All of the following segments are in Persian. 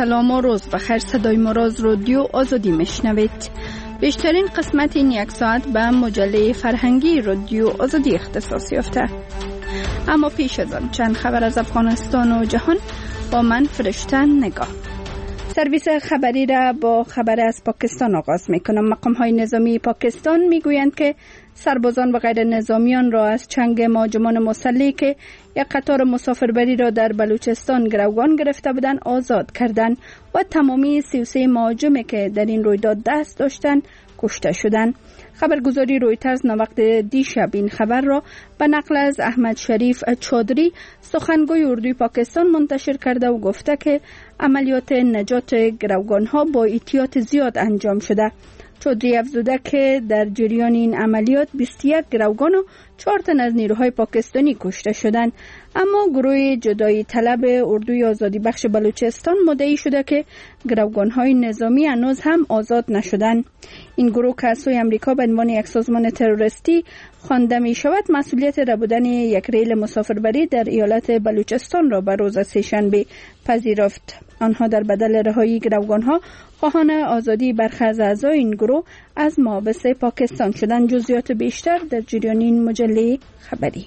سلام و روز بخیر. صدای مراز رادیو آزادی میشنوید. بیشترین قسمت این یک ساعت به مجله فرهنگی رادیو آزادی اختصاص یافته. اما پیش از آن چند خبر از افغانستان و جهان با من فرشته نگاه. سرویس خبری را با خبر از پاکستان آغاز میکنم. مقام‌های نظامی پاکستان میگویند که سربازان و غیر نظامیان را از چنگ مهاجمان مسلح که یک قطار مسافربری را در بلوچستان گروگان گرفته بودند آزاد کردند و تمامی 33 مهاجمی که در این رویداد دست داشتند کشته شدند. خبرگزاری رویترز ناوقت دیشب این خبر را به نقل از احمد شریف چادری سخنگوی اردوی پاکستان منتشر کرده و گفته که عملیات نجات گروگانها با احتیاط زیاد انجام شده. چودری افزوده که در جریان این عملیات 21 گروگان و 4 تن از نیروهای پاکستانی کشته شدند، اما گروه جدایی طلب اردوی آزادی بخش بلوچستان مدعی شده که گروگانهای نظامی هنوز هم آزاد نشدند. این گروه که از سوی امریکا به عنوان یک سازمان تروریستی خوانده می شود مسئولیت ربودن یک ریل مسافربری در ایالت بلوچستان را به روز سه‌شنبه پذیرفت. آنها در بدل رهایی گروگانها خواهان آزادی برخی از اعضای این گروه از محابس پاکستان شدند. جزئیات بیشتر در جریان این مجله خبری.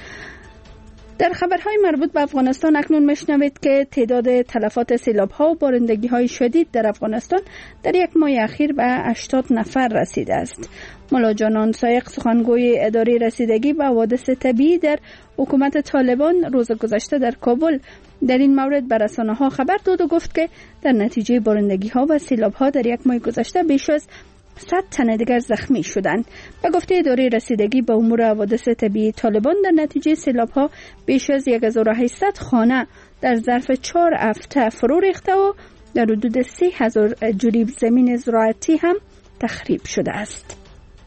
در خبرهای مربوط به افغانستان اکنون میشنوید که تعداد تلفات سیلاب‌ها و بارندگی‌های شدید در افغانستان در یک ماه اخیر به 80 نفر رسیده است. ملا جانان سایق سخنگوی اداره رسیدگی به حوادث طبیعی در حکومت طالبان روز گذشته در کابل در این مورد به رسانه‌ها خبر داد و گفت که در نتیجه بارندگی‌ها و سیلاب‌ها در یک ماه گذشته بیش از 100 تن دیگر زخمی شدند. به گفته اداره رسیدگی به امور حوادث طبیعی طالبان در نتیجه سیلاب‌ها بیش از 1800 خانه در ظرف 4 هفته فرو ریخته و در حدود 3000 جریب زمین زراعتی هم تخریب شده است.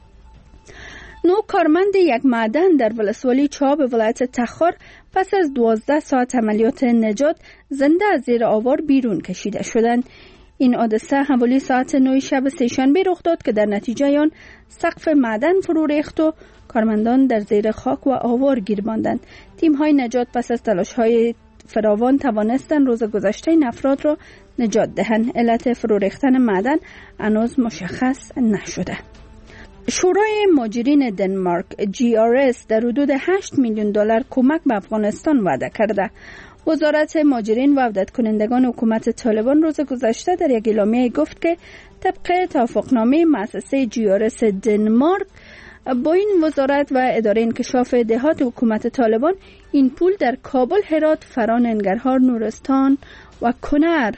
9 کارمند یک معدن در ولسوالی چاب ولایت تخار پس از 12 ساعت عملیات نجات زنده از زیر آوار بیرون کشیده شدند. این حادثه حوالی ساعت 9 شب سه‌شنبه رخ داد که در نتیجه آن سقف معدن فرو ریخت و کارمندان در زیر خاک و آوار گیر ماندند. تیم‌های نجات پس از تلاش‌های فراوان توانستند روز گذشته این افراد را نجات دهند. علت فرو ریختن معدن هنوز مشخص نشده. شورای مهاجرین دنمارک GRS در حدود 8 میلیون دلار کمک به افغانستان وعده کرده. وزارت مهاجرین و عودت کنندگان حکومت طالبان روز گذشته در یک اعلامیه گفت که طبق توافقنامه مؤسسه GRS دنمارک با این وزارت و اداره انکشاف دهات حکومت طالبان این پول در کابل، هرات، فرا، ننگرهار، نورستان و کنر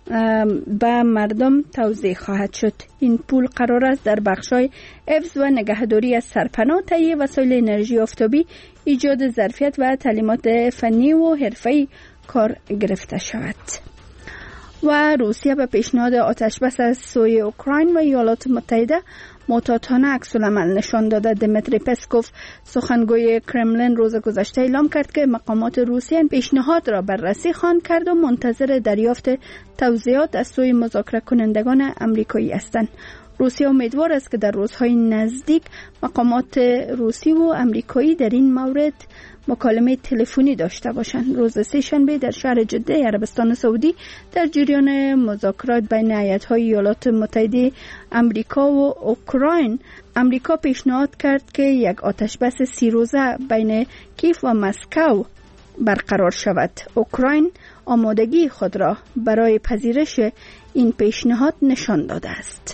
به مردم توزیع خواهد شد. این پول قرار است در بخش‌های حفظ و نگهداری از سرپناه، تهیه وسایل انرژی آفتابی، ایجاد ظرفیت و تعلیمات فنی و حرفه‌ای کار گرفته شود. و روسیه به پیشنهاد آتشبس از سوی اوکراین و ایالات متحده معتادانه عکس‌العمل نشان داده. دمیتری پسکوف سخنگوی کرملین روز گذشته اعلام کرد که مقامات روسیه پیشنهاد را بررسی خواهند کرد و منتظر دریافت توضیحات از سوی مذاکره کنندگان آمریکایی هستند. روسیه امیدوار است که در روزهای نزدیک مقامات روسی و آمریکایی در این مورد مکالمه تلفنی داشته باشند. روز سه‌شنبه در شهر جده عربستان سعودی در جریان مذاکرات بین هیئت‌های ایالات متحده آمریکا و اوکراین، آمریکا پیشنهاد کرد که یک آتشبس 30 روزه بین کیف و مسکو برقرار شود. اوکراین آمادگی خود را برای پذیرش این پیشنهاد نشان داده است.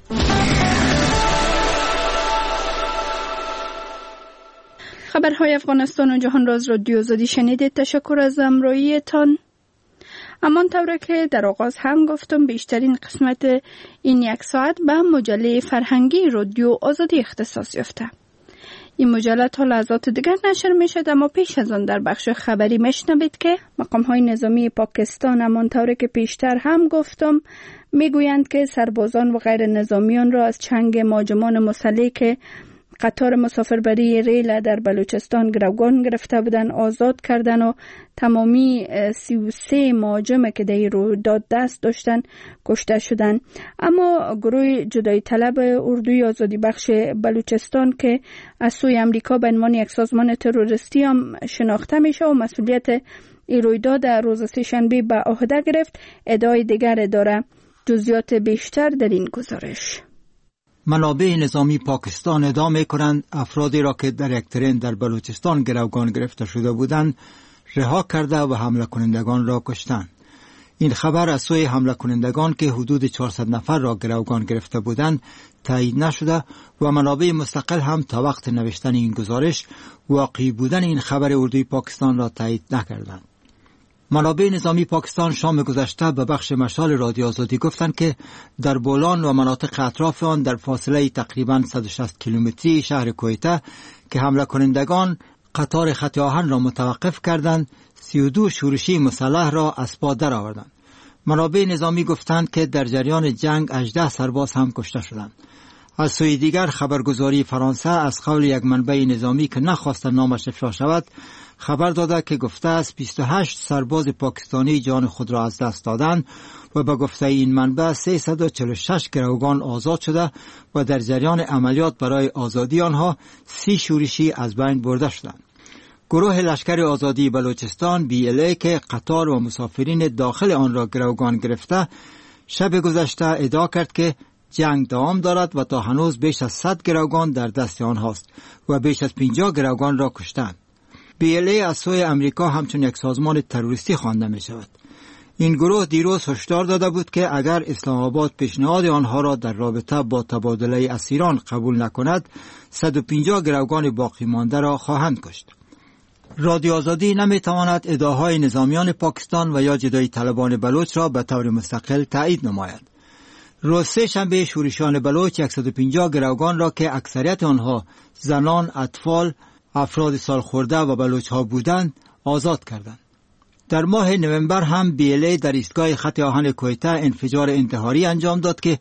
خبرهای افغانستان و جهان را از رادیو آزادی شنیدید. تشکر از همراهیتان. همانطور که در آغاز هم گفتم بیشترین قسمت این یک ساعت به مجله فرهنگی رادیو آزادی اختصاص یافته. این مجله تا لحظات دیگر نشر می شد، اما پیش از آن در بخش خبری میشنوید که مقام‌های نظامی پاکستان همانطور که پیشتر هم گفتم میگویند که سربازان و غیر نظامیان را از چنگ مهاجمان مسلح که قطار مسافربری ریل در بلوچستان گروگان گرفته بودن آزاد کردن و تمامی 33 مهاجم که در رویداد دست داشتن کشته شدن. اما گروه جدایی طلب اردوی آزادی بخش بلوچستان که از سوی امریکا به عنوان یک سازمان تروریستی هم شناخته میشه و مسئولیت این رویداد در روز سه‌شنبه به عهده گرفت. ادعای دیگر داره. جزئیات بیشتر در این گزارش. منابع نظامی پاکستان ادعا می‌کنند افرادی را که در یک ترین در بلوچستان گروگان گرفته شده بودند رها کرده و حمله کنندگان را کشتند. این خبر از سوی حمله کنندگان که حدود 400 نفر را گروگان گرفته بودند تایید نشده و منابع مستقل هم تا وقت نوشتن این گزارش واقعی بودن این خبر اردوی پاکستان را تایید نکردند. منابع نظامی پاکستان شام گذشته به بخش مشال رادیو آزادی گفتند که در بولان و مناطق اطراف آن در فاصله تقریباً 160 کیلومتری شهر کویته که حمله کنندگان قطار خط آهن را متوقف کردند 32 شورشی مسلح را از پا درآوردند. منابع نظامی گفتند که در جریان جنگ 18 سرباز هم کشته شدند. از سوی دیگر خبرگزاری فرانسه از قول یک منبع نظامی که نخواست نامش افشا شود خبر داده که گفته است 28 سرباز پاکستانی جان خود را از دست دادند و به گفته این منبع 346 گروگان آزاد شده و در جریان عملیات برای آزادی آنها 30 شورشی از بین برده شدند. گروه لشکر آزادی بلوچستان BLA که قطار و مسافرین داخل آن را گروگان گرفته شب گذشته ادعا کرد که جنگ دوام دارد و تا هنوز بیش از 100 گروگان در دست آنهاست و بیش از 50 گروگان را کشتند. BLA از سوی امریکا همچون یک سازمان تروریستی خوانده می شود. این گروه دیروز هشدار داده بود که اگر اسلام آباد پیشنهاد آنها را در رابطه با تبادله اسیران قبول نکند 150 گروگان باقی مانده را خواهند کشت. رادیو آزادی نمیتواند ادعاهای نظامیان پاکستان و یا جدایی طلبان بلوچ را به طور مستقل تایید نماید. روز سه‌شنبه شورشیان بلوچ 150 گروگان را که اکثریت آنها زنان، اطفال، افراد سالخورده و بلوچ ها بودند آزاد کردند. در ماه نوامبر هم BLA در ایستگاه خط آهن کویته انفجار انتحاری انجام داد که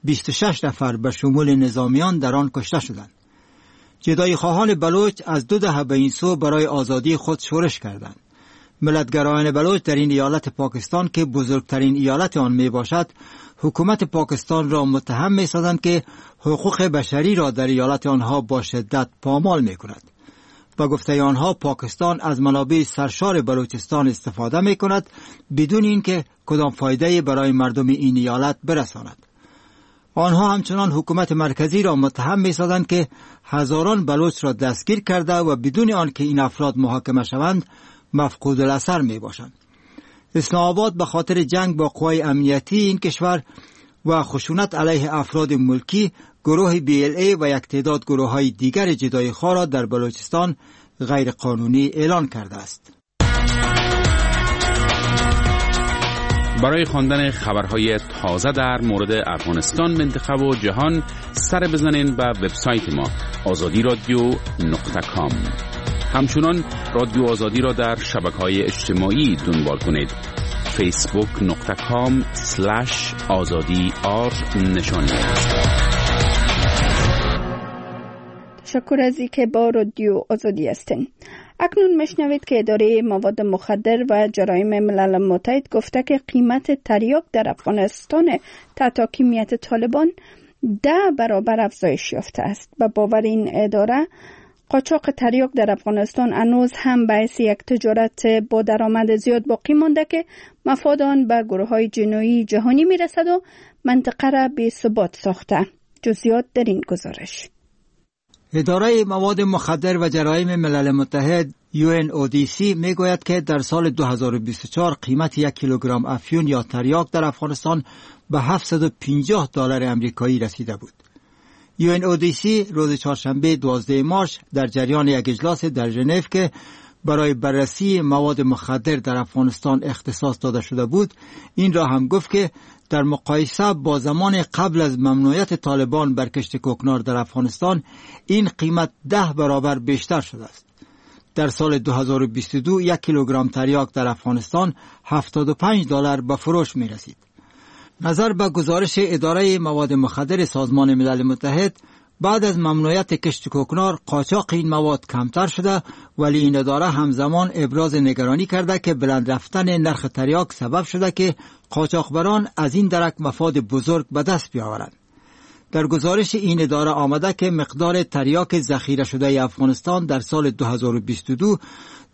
26 نفر به شمول نظامیان در آن کشته شدند. جدایی خواهان بلوچ از 2 دهه به این سو برای آزادی خود شورش کردند. ملتگرایان بلوچ در این ایالت پاکستان که بزرگترین ایالت آن می باشد حکومت پاکستان را متهم می سازند که حقوق بشری را در ایالت آنها با شدت پامال می کند. با گفته آنها پاکستان از منابع سرشار بلوچستان استفاده می کند بدون اینکه کدام فایده برای مردم این ایالت برساند. آنها همچنان حکومت مرکزی را متهم می سازند که هزاران بلوچ را دستگیر کرده و بدون آنکه این افراد محاکمه شوند مفقود الاثر می باشند. اسلام آباد به خاطر جنگ با قوای امنیتی این کشور و خشونت علیه افراد ملکی گروه BLA و یک تعداد گروه های دیگر جدایی خواه را در بلوچستان غیر قانونی اعلان کرده است. برای خواندن خبرهای تازه در مورد افغانستان، منطقه و جهان سر بزنین به وبسایت ما azadiradio.com. همچنان رادیو آزادی را در شبکه‌های اجتماعی دنبال کنید. facebook.com/azadi_r نشانی است. تشکر از اینکه با رادیو آزادی هستین. اکنون میشنوید که اداره مواد مخدر و جرایم ملل متحد گفته که قیمت تریاک در افغانستان تحت حاکمیت طالبان 10 برابر افزایش یافته است. به باور این اداره قاچاق تریاک در افغانستان هنوز هم باعث یک تجارت با درآمد زیاد باقی مانده که مفاد آن به گروه‌های جنایی جهانی میرسد و منطقه را بی‌ثبات ساخته. جزئیات در این گزارش. اداره مواد مخدر و جرایم ملل متحد UNODC میگوید که در سال 2024 قیمت 1 کیلوگرم افیون یا تریاک در افغانستان به $750 امریکایی رسیده بود. UNODC روز چهارشنبه 12 مارس در جریان یک اجلاس در ژنو که برای بررسی مواد مخدر در افغانستان اختصاص داده شده بود، این را هم گفت که در مقایسه با زمان قبل از ممنوعیت طالبان بر کشت کوکنار در افغانستان این قیمت 10 برابر بیشتر شده است. در سال 2022 1 کیلوگرم تریاک در افغانستان $75 به فروش می رسید. نظر به گزارش اداره مواد مخدر سازمان ملل متحد، بعد از ممنوعیت کشت کوکنار قاچاق این مواد کمتر شده، ولی این اداره همزمان ابراز نگرانی کرده که بلند رفتن نرخ تریاک سبب شده که قاچاقبران از این درک مفاد بزرگ به دست بیاورند. در گزارش این اداره آمده که مقدار تریاک ذخیره شده افغانستان در سال 2022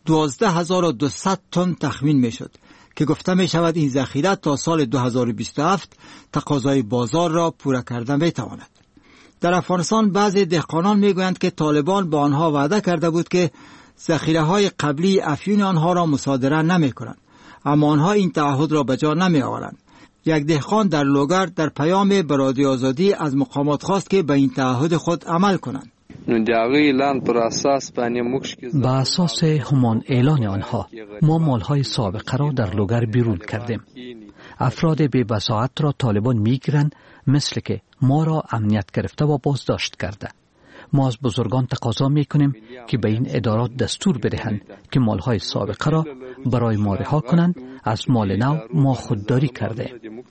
12,200 تن تخمین می شد که گفته می شود این ذخیره تا سال 2027 تقاضای بازار را پورا کرده می تواند. در افغانستان بعضی دهقانان می گویند که طالبان با آنها وعده کرده بود که ذخیره های قبلی افیون آنها را مصادره نمی کنند، اما آنها این تعهد را به جا نمی آورند. یک دهقان در لوگر در پیام به رادیو آزادی از مقامات خواست که به این تعهد خود عمل کنند. با اساس همان اعلان آنها ما مالهای سابقه را در لوگر بیرون کردیم. افراد بی بصاعت را طالبان میگیرند، مثل که ما را امنیت گرفته و بازداشت کرده. ما از بزرگان تقاضا میکنیم که به این ادارات دستور بدهند که مالهای سابقه را برای ما رها کنند. از مال نو ما خودداری کرده.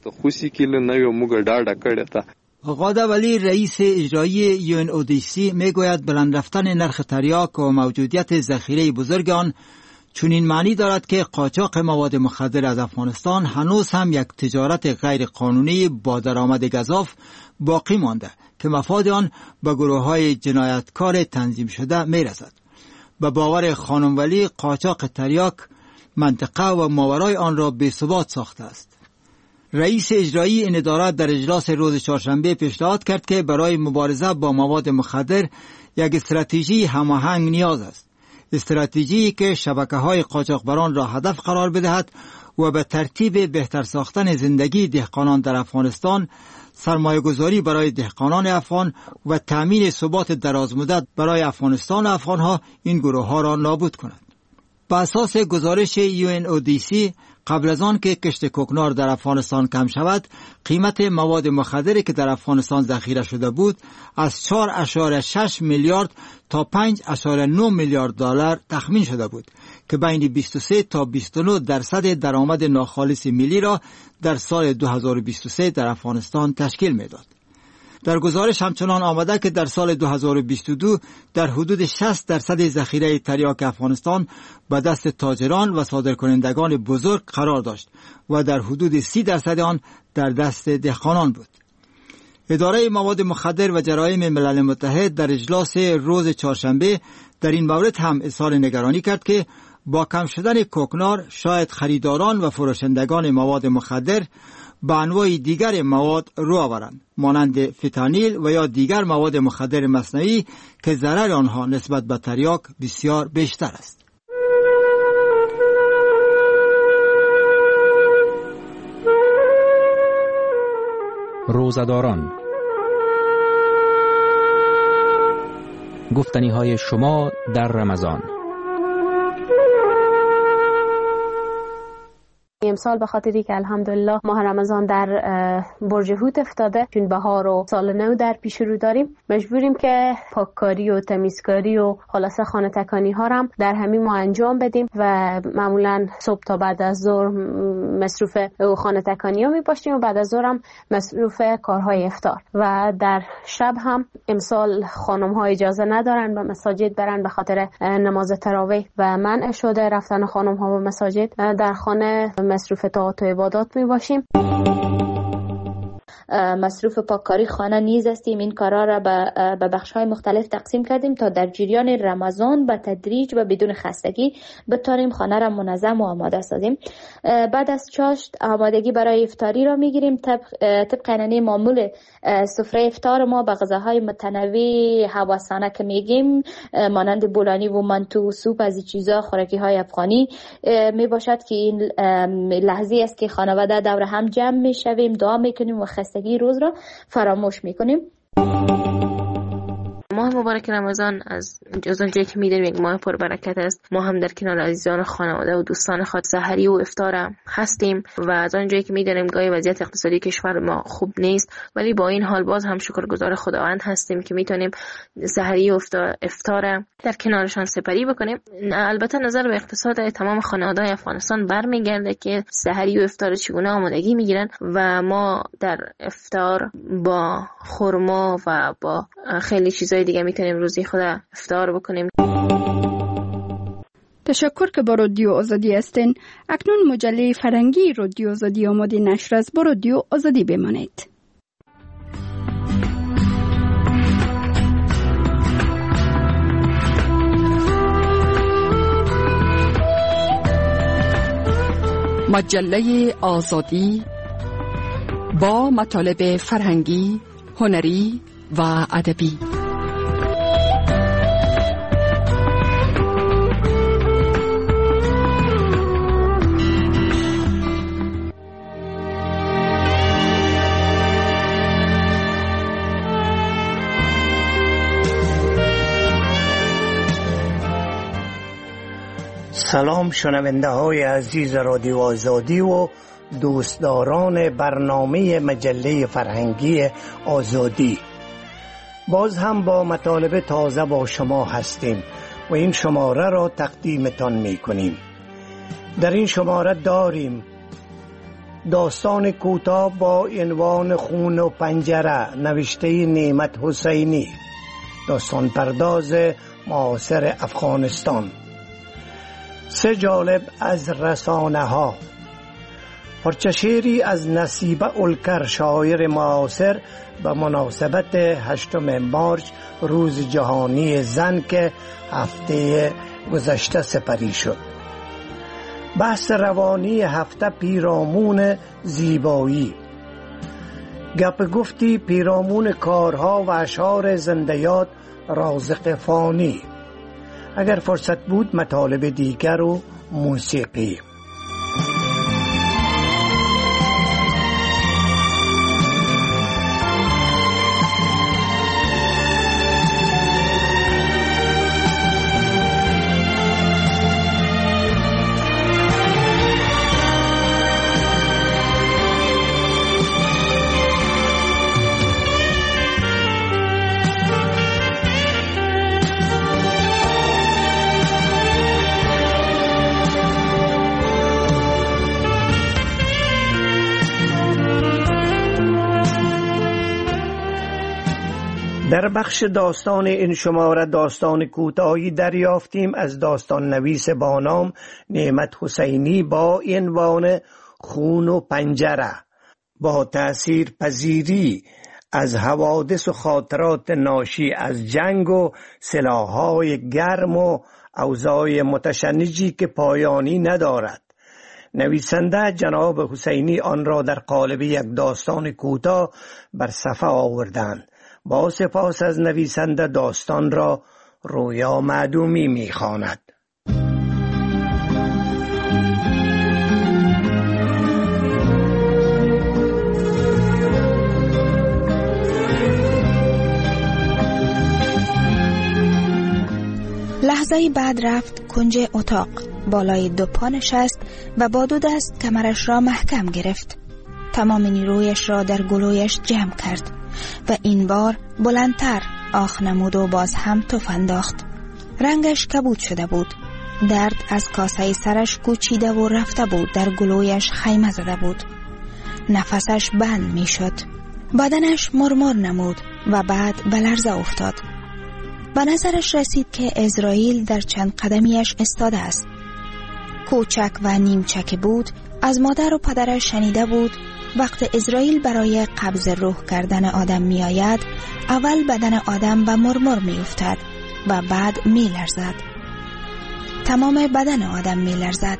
غاده ولی رئیس اجرایی UNODC میگوید بلند رفتن نرخ تریاک و موجودیت ذخیره بزرگ آن چنین معنی دارد که قاچاق مواد مخدر از افغانستان هنوز هم یک تجارت غیر قانونی با درآمد گزاف باقی مانده که مفاد آن به گروه‌های جنایتکار تنظیم شده میرسد. به باور خانم ولی قاچاق تریاک منطقه و ماورای آن را بی‌ثبات ساخته است. رئیس اجرایی این اداره در اجلاس روز چهارشنبه پیشنهاد کرد که برای مبارزه با مواد مخدر یک استراتژی هماهنگ نیاز است. استراتژی که شبکه‌های قاچاقبران را هدف قرار بدهد و به ترتیب بهتر ساختن زندگی دهقانان در افغانستان، سرمایه‌گذاری برای دهقانان افغان و تأمین ثبات درازمدت برای افغانستان و افغانها این گروه‌ها را نابود کند. بر اساس گزارش UNODC قبل از آن که کشت کوکنار در افغانستان کم شود، قیمت مواد مخدری که در افغانستان ذخیره شده بود از 4.6 میلیارد تا 5.9 میلیارد دلار تخمین شده بود که بین 23 تا 29% درآمد ناخالص ملی را در سال 2023 در افغانستان تشکیل می‌داد. در گزارش همچنان آمده که در سال 2022 در حدود 60% ذخیره تریاک افغانستان به دست تاجران و صادرکنندگان بزرگ قرار داشت و در حدود 30% آن در دست دهقانان بود. اداره مواد مخدر و جرایم ملل متحد در اجلاس روز چهارشنبه در این مورد هم اظهار نگرانی کرد که با کم شدن کوکنار شاید خریداران و فروشندگان مواد مخدر به انواع دیگر مواد رو آورند، مانند فتانیل و یا دیگر مواد مخدر مصنوعی که ضرر آنها نسبت به تریاک بسیار بیشتر است. روزه‌داران، گفتنی‌های شما در رمضان. امسال به خاطری که الحمدلله ماه رمضان در برج حوت افتاده، چون بهار و سال نو در پیش رو داریم، مجبوریم که پاککاری و تمیزکاری و خلاصه خانه تکانی ها هم در همین ماه انجام بدیم و معمولا صبح تا بعد از ظهر مصروف خانه تکانی ها می باشیم و بعد از ظهر هم مصروف کارهای افطار و در شب هم امسال خانم ها اجازه ندارن به مساجد برن به خاطر نماز تراویح و منع شده رفتن خانم ها به مساجد. در خانه مصروف طاعات و عبادات می باشیم. مصروف پاککاری خانه نیز هستیم. این کارا را به بخش‌های مختلف تقسیم کردیم تا در جریان رمضان به تدریج و بدون خستگی بتوانیم خانه را منظم و آماده سازیم. بعد از چاشت آمادگی برای افطاری را میگیریم. طبق معمول سفره افطار ما به غذاهای متنوع هوسانه که میگیم مانند بولانی و منتو و سوپ از این چیزا، خوراکی‌های افغانی می باشد که این لحظه است که خانواده دور هم جمع میشویم، دعا میکنیم و خستگی روز را فراموش میکنیم. ماه مبارک رمضان از اونجایی که میدونیم یک ماه پربرکت است، ما هم در کنار عزیزان خانواده و دوستان خود سحری و افطار هستیم و از اونجایی که میدونیم گاهی وضعیت اقتصادی کشور ما خوب نیست، ولی با این حال باز هم شکرگزار خداوند هستیم که میتونیم سحری و افطار در کنارشان سپری بکنیم. البته نظر به اقتصاد تمام خانواده‌های افغانستان برمیگرده که سحری و افطار چگونه آمادگی میگیرن و ما در افطار با خرما و با خیلی چیزای دیگه میتونیم روزی خود افطار بکنیم. تشکر که با رادیو آزادی هستین. اکنون مجله فرهنگی رادیو آزادی آماده نشر است. با رادیو آزادی بمانید. مجله آزادی با مطالب فرهنگی، هنری و ادبی. سلام شنونده های عزیز رادیو آزادی و دوستداران برنامه مجله فرهنگی آزادی. باز هم با مطالب تازه با شما هستیم و این شماره را تقدیمتان می کنیم. در این شماره داریم داستان کوتاه با عنوان خون و پنجره نوشته نعمت حسینی، داستان پرداز معاصر افغانستان. سه جالب از رسانه ها، پارچه شعری از نصیبه الکر شاعر معاصر به مناسبت 8 مارس روز جهانی زن که هفته گذشته سپری شد. بحث روانی هفته پیرامون زیبایی، گپ گفتی پیرامون کارها و اشعار زنده‌یاد رازق فانی. اگر فرصت بود مطالب دیگر و موسیقی. در بخش داستان این شماره داستان کوتاهی دریافتیم از داستان نویس با نام نعمت حسینی با عنوان خون و پنجره. با تأثیر پذیری از حوادث و خاطرات ناشی از جنگ و سلاح‌های گرم و اوضاع متشنجی که پایانی ندارد، نویسنده جناب حسینی آن را در قالب یک داستان کوتاه بر صفحه آوردند. با سپاس از نویسنده داستان را رویا معدومی می‌خواند. لحظه‌ای بعد رفت کنج اتاق، بالای 2 پا نشست و با 2 دست کمرش را محکم گرفت. تمام نیرویش را در گلویش جمع کرد و این بار بلندتر آخ نمود و باز هم تف انداخت. رنگش کبود شده بود. درد از کاسه سرش کوچیده و رفته بود، در گلویش خیمه زده بود. نفسش بند می شد. بدنش مرمر نمود و بعد به لرزه افتاد. به نظرش رسید که اسرائیل در چند قدمیش استاده است. کوچک و نیمچک بود. از مادر و پدرش شنیده بود وقت اسرائیل برای قبض روح کردن آدم می آید، اول بدن آدم به مرمر می افتد و بعد می لرزد. تمام بدن آدم می لرزد.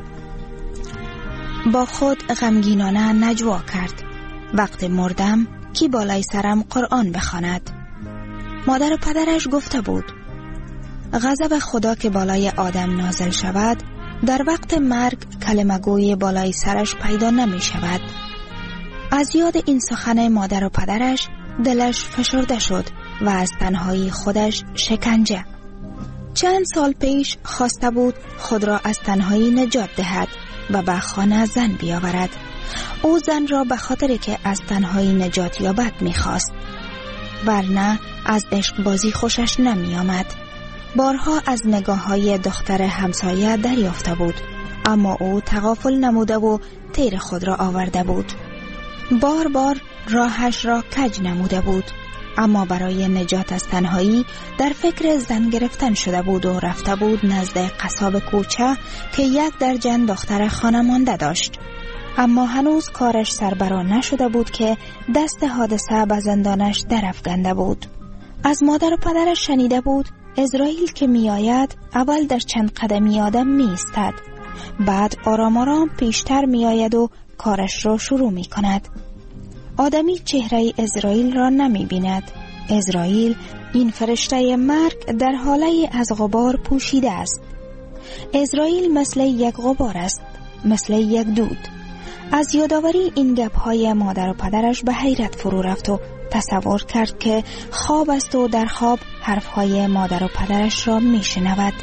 با خود غمگینانه نجوا کرد. وقت مردم کی بالای سرم قرآن بخواند؟ مادر و پدرش گفته بود غضب خدا که بالای آدم نازل شود، در وقت مرگ کلمه گوی بالای سرش پیدا نمی شود. از یاد این سخن مادر و پدرش دلش فشرده شد و از تنهایی خودش شکنجه. چند سال پیش خواسته بود خود را از تنهایی نجات دهد و به خانه زن بیاورد. او زن را به خاطر که از تنهایی نجات یابد می‌خواست، ورنه از عشق بازی خوشش نمی آمد. بارها از نگاه‌های دختر همسایه دریافته بود، اما او تغافل نموده و تیر خود را آورده بود. بار بار راهش را کج نموده بود، اما برای نجات از تنهایی در فکر زن گرفتن شده بود و رفته بود نزد قصاب کوچه که 1 درجن دختر خانمانده داشت. اما هنوز کارش سربرا نشده بود که دست حادثه به زندانش درافکنده بود. از مادر و پدرش شنیده بود اسرائیل که می آید اول در چند قدمی آدم می ایستد بعد آرام آرام پیشتر می آید و کارش را شروع می کند. آدمی چهره عزرائیل را نمی بیند. عزرائیل، این فرشته مرگ، در حاله از غبار پوشیده است. عزرائیل مثل یک غبار است، مثل یک دود. از یادآوری این گپ‌های مادر و پدرش به حیرت فرو رفت و تصور کرد که خواب است و در خواب حرفهای مادر و پدرش را می شنود.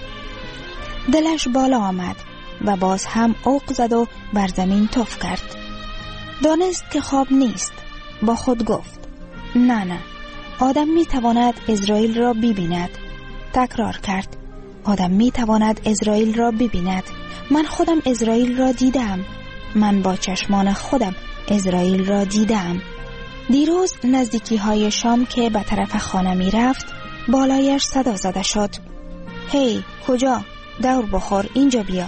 دلش بالا آمد و باز هم اوق زد و بر زمین تف کرد. دانست که خواب نیست. با خود گفت نه، آدم می تواند عزرائیل را ببیند. تکرار کرد آدم می تواند عزرائیل را ببیند. من خودم عزرائیل را دیدم. من با چشمان خودم عزرائیل را دیدم. دیروز نزدیکی های شام که به طرف خانه می رفت، بالایش صدا زده شد. هی کجا؟ دور بخور، اینجا بیا.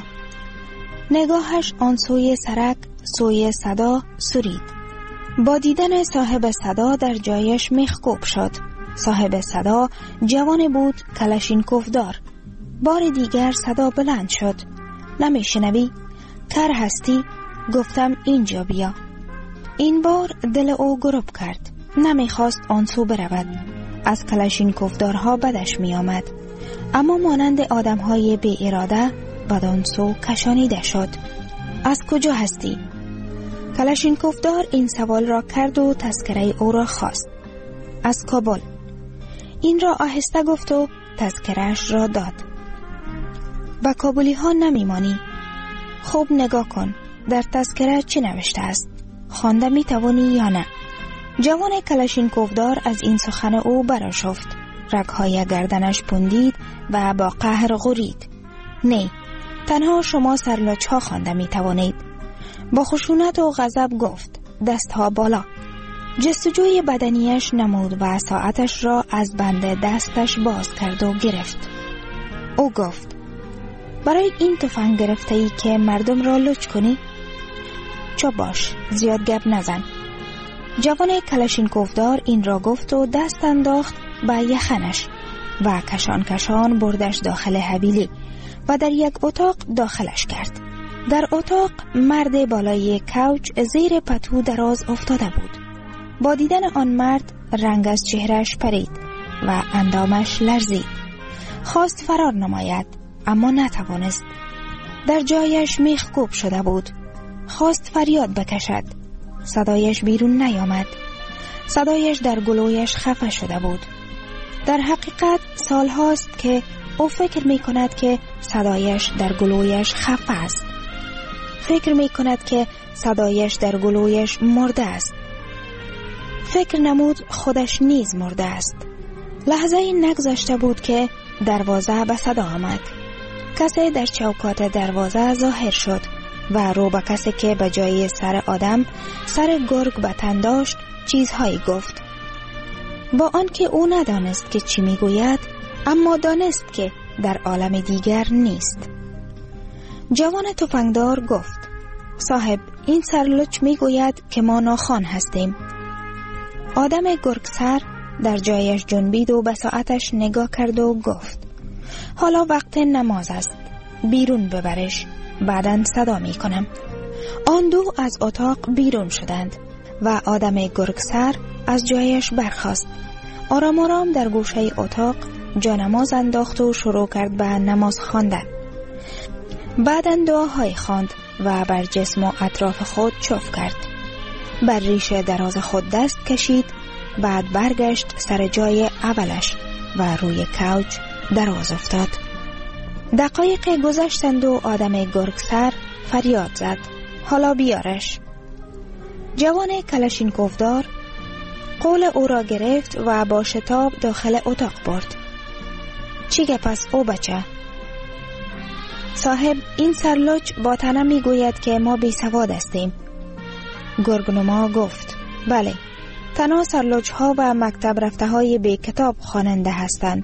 نگاهش آن سوی سرک، سوی صدا سرید. با دیدن صاحب صدا در جایش میخکوب شد. صاحب صدا جوان بود، کلاشینکوف دار. بار دیگر صدا بلند شد. نمیشنوی؟ کر هستی؟ گفتم اینجا بیا. این بار دل او گرب کرد. نمیخواست آن سو برود. از کلاشینکوف دارها بدش می آمد. اما مانند آدمهای بی اراده بدان سو کشانیده شد. از کجا هستی؟ کلاشینکوف دار این سوال را کرد و تذکره او را خواست. از کابل. این را آهسته گفت و تذکرهش را داد. با کابلی ها نمیمانی؟ خوب نگاه کن. در تذکره چی نوشته است؟ خوانده می توانی یا نه؟ جوان کلاشینکوف دار از این سخن او برآشفت. رگهای گردنش پوندید و با قهر غرید. نه، تنها شما سرلاچ ها خوانده می توانید. با خشونت و غضب گفت. دستها بالا. جستجوی بدنیش نمود و ساعتش را از بند دستش باز کرد و گرفت. او گفت برای این تفنگ گرفته ای که مردم را لچ کنی؟ چو باش، زیاد گپ نزن. جوان کلاشینکوف دار این را گفت و دست انداخت به یخنش و کشان کشان بردش داخل حویلی و در یک اتاق داخلش کرد. در اتاق مرد بالای کوچ زیر پتو دراز افتاده بود. با دیدن آن مرد رنگ از چهرهش پرید و اندامش لرزید. خواست فرار نماید اما نتوانست. در جایش میخکوب شده بود. خواست فریاد بکشد. صدایش بیرون نیامد. صدایش در گلویش خفه شده بود. در حقیقت سال هاست که او فکر می کند که صدایش در گلویش خفه است. فکر می کند که صدایش در گلویش مرده است. فکر نمود خودش نیز مرده است. لحظه نگذاشته بود که دروازه به صدا آمد. کسی در چوکات دروازه ظاهر شد و رو به کسی که به جای سر آدم سر گرگ به تن داشت چیزهایی گفت. با آنکه او ندانست که چی میگوید، اما دانست که در عالم دیگر نیست. جوان تفنگدار گفت صاحب، این سرلوچ میگوید که ما ناخوان هستیم. آدم گرگسر در جایش جنبید و به ساعتش نگاه کرد و گفت حالا وقت نماز است، بیرون ببرش، بعداً صدا می کنم. آن دو از اتاق بیرون شدند و آدم گرگسر از جایش برخاست. آرام آرام در گوشه اتاق جانماز انداخت و شروع کرد به نماز خواندن. بعداً دعاهای خواند و بر جسم و اطراف خود چوف کرد. بر ریش دراز خود دست کشید. بعد برگشت سر جای اولش و روی کوچ دراز افتاد. دقایق گذشتند و آدم گرگسر فریاد زد حالا بیارش. جوان کلاشینکوف دار قول او را گرفت و با شتاب داخل اتاق برد. چی گپ است او بچه؟ صاحب، این سرلوچ با تنم می گوید که ما بی سواد هستیم. گرگنما گفت بله، تنها سرلوچ ها و مکتب رفته های بی کتاب خواننده هستند.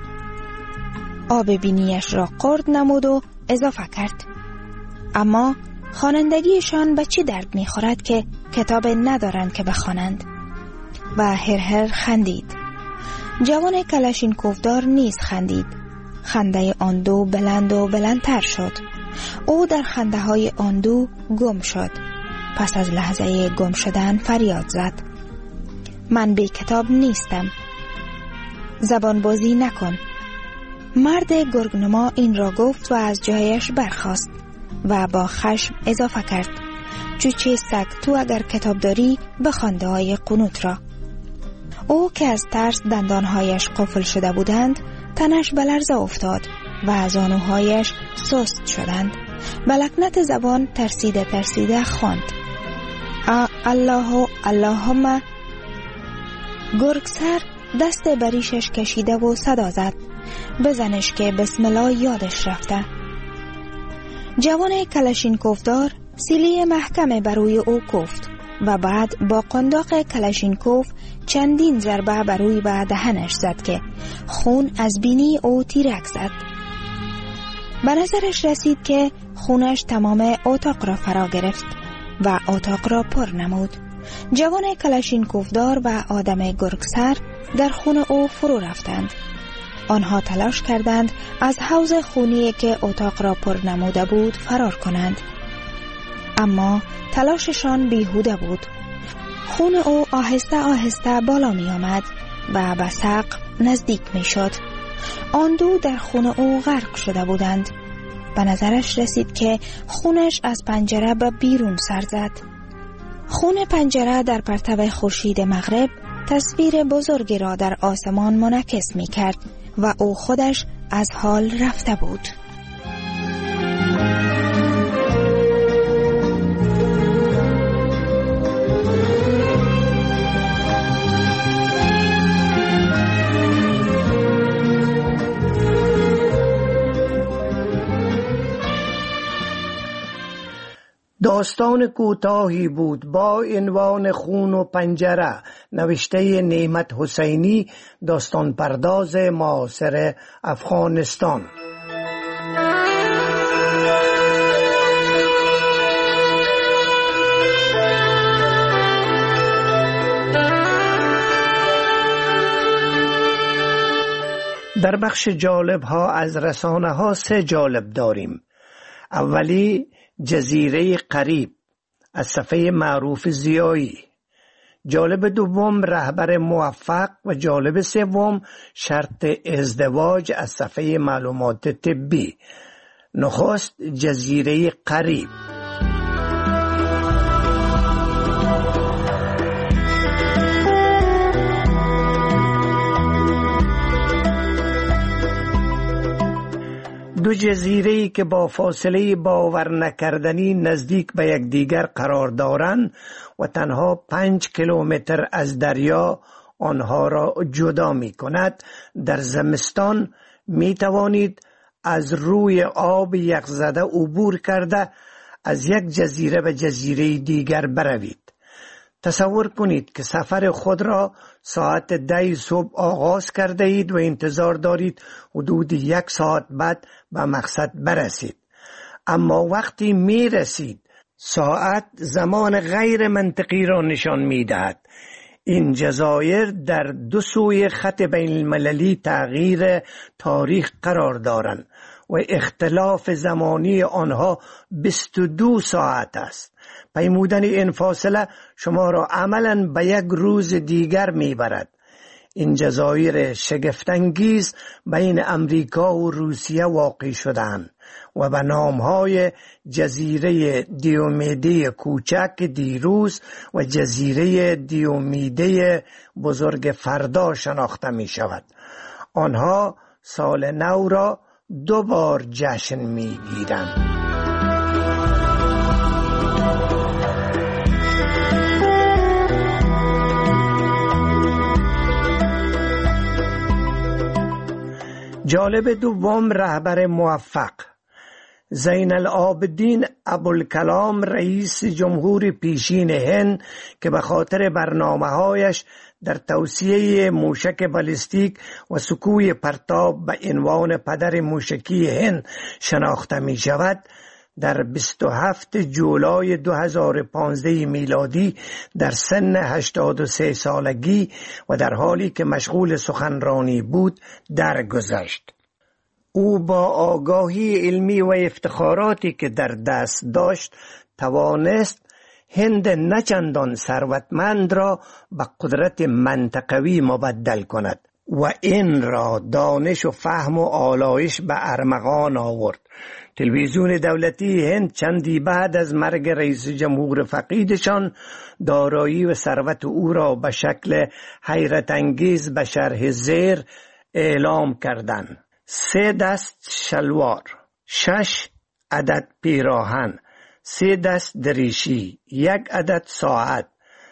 آب بینیش را قرد نمود و اضافه کرد اما خوانندگیشان به چی درد می خورد که کتاب ندارند که بخوانند؟ و هر خندید. جوان کلاشینکوف دار نیز خندید. خنده آن دو بلند و بلندتر شد. او در خنده های آن دو گم شد. پس از لحظه گم شدن فریاد زد: من بی کتاب نیستم، زبان بازی نکن. مرد گرگنما این را گفت و از جایش برخاست و با خشم اضافه کرد: چوچه سگ، تو اگر کتاب داری بخوانده های قنوت را. او که از ترس دندانهایش قفل شده بودند تنش به لرزه افتاد و زانوهایش سست شدند. به لکنت زبان ترسیده خواند: اللهم. گرگسر دست بریشش کشیده و صدا زد: بزنش که بسم الله یادش رفته. جوان کلاشینکوفدار سیلی محکم بروی او کوفت و بعد با قنداق کلاشینکوف چندین ضربه بروی به دهنش زد که خون از بینی او تیرک زد. به نظرش رسید که خونش تمام اتاق را فرا گرفت و اتاق را پر نمود. جوان کلاشینکوفدار و آدم گرگسر در خون او فرو رفتند. آنها تلاش کردند از حوض خونی که اتاق را پر نموده بود فرار کنند، اما تلاششان بیهوده بود. خون او آهسته آهسته بالا می آمد و به سقف نزدیک می شد. آن دو در خون او غرق شده بودند. به نظرش رسید که خونش از پنجره به بیرون سر زد. خون پنجره در پرتو خورشید مغرب تصویر بزرگی را در آسمان منعکس می کرد و او خودش از حال رفته بود. داستان کوتاهی بود با عنوان خون و پنجره، نوشته نعمت حسینی، داستان پرداز معاصر افغانستان. در بخش جالب ها از رسانه ها 3 جالب داریم. اولی جزیره قریب از صفحه معروف ضیایی، جالب دوم رهبر موفق و جالب سوم شرط ازدواج از صفحه معلومات طبی. نخست جزیره قریب. دو جزیره‌ای که با فاصله باور نکردنی نزدیک به یکدیگر قرار دارند و تنها 5 کیلومتر از دریا آنها را جدا می کند، در زمستان می توانید از روی آب یخزده عبور کرده از یک جزیره به جزیره دیگر بروید. تصور کنید که سفر خود را ساعت 10 صبح آغاز کرده اید و انتظار دارید حدود 1 ساعت بعد به مقصد برسید، اما وقتی می رسید ساعت زمان غیر منطقی را نشان می دهد. این جزایر در 2 سوی خط بین المللی تغییر تاریخ قرار دارند و اختلاف زمانی آنها 22 ساعت است. پیمودن این فاصله شما را عملاً به یک روز دیگر میبرد. این جزایر شگفت‌انگیز بین امریکا و روسیه واقع شدند و به نامهای جزیره دیومیده کوچک دیروز و جزیره دیومیده بزرگ فردا شناخته می شود. آنها سال نو را 2 بار جشن می گیرند. جالب دوم رهبر موفق. زین العابدین ابوالکلام رئیس جمهور پیشین هند که به خاطر برنامه‌هایش در توسعه موشک بالستیک و سکوی پرتاب به عنوان پدر موشکی هند شناخته می شود، در 27 جولای 2015 میلادی در سن 83 سالگی و در حالی که مشغول سخنرانی بود درگذشت. او با آگاهی علمی و افتخاراتی که در دست داشت توانست هند نچندان ثروتمند را به قدرت منطقوی مبدل کند و این را دانش و فهم و آلایش به ارمغان آورد. تلویزیون دولتی هند چندی بعد از مرگ رئیس جمهور فقیدشان دارایی و ثروت او را به شکل حیرت انگیز به شرح زیر اعلام کردند: 3 دست شلوار، 6 عدد پیراهن، 3 دست دریشی، 1 عدد ساعت،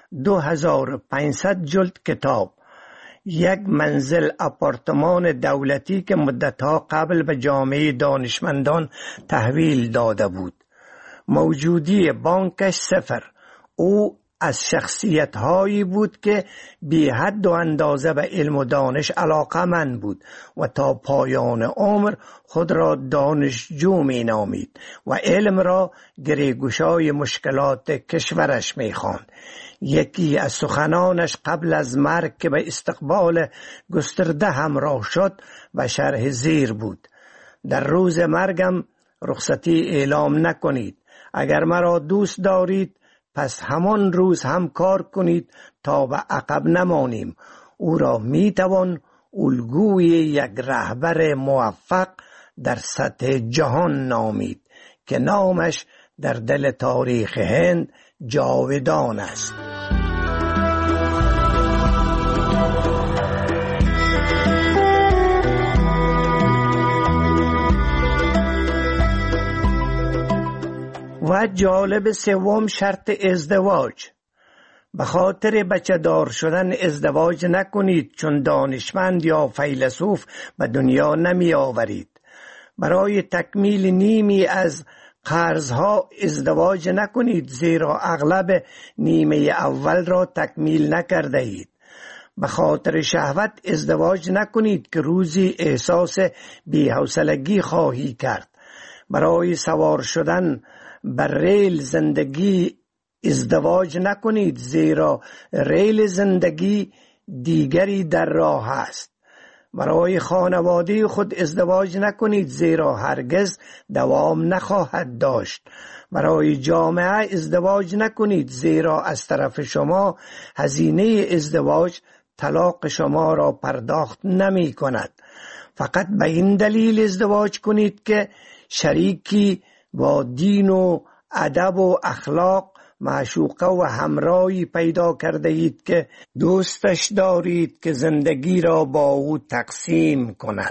2500 جلد کتاب، 1 منزل آپارتمان دولتی که مدتها قبل به جامعه دانشمندان تحویل داده بود. موجودی بانکش 0. او از شخصیت‌هایی بود که بی حد و اندازه به علم و دانش علاقه‌مند بود و تا پایان عمر خود را دانشجو می‌نامید و علم را گریگشای مشکلات کشورش می‌خواند. یکی از سخنانش قبل از مرگ که به استقبال گسترده همراه شد و شرح زیر بود: در روز مرگم رخصتی اعلام نکنید. اگر مرا دوست دارید پس همان روز هم کار کنید تا به عقب نمانیم. او را میتوان الگوی یک رهبر موفق در سطح جهان نامید که نامش در دل تاریخ هند جاودان است. و جالب 3 شرط ازدواج: به خاطر بچه دار شدن ازدواج نکنید، چون دانشمند یا فیلسوف به دنیا نمی آورید. برای تکمیل نیمی از قرضها ازدواج نکنید، زیرا اغلب نیمه اول را تکمیل نکرده اید. به خاطر شهوت ازدواج نکنید که روزی احساس بی‌حوصلگی خواهی کرد. برای سوار شدن بر ریل زندگی ازدواج نکنید، زیرا ریل زندگی دیگری در راه است. برای خانواده خود ازدواج نکنید، زیرا هرگز دوام نخواهد داشت. برای جامعه ازدواج نکنید، زیرا از طرف شما هزینه ازدواج طلاق شما را پرداخت نمی کند. فقط به این دلیل ازدواج کنید که شریکی با دین و ادب و اخلاق، معشوقه و همراهی پیدا کرده اید که دوستش دارید که زندگی را با او تقسیم کند.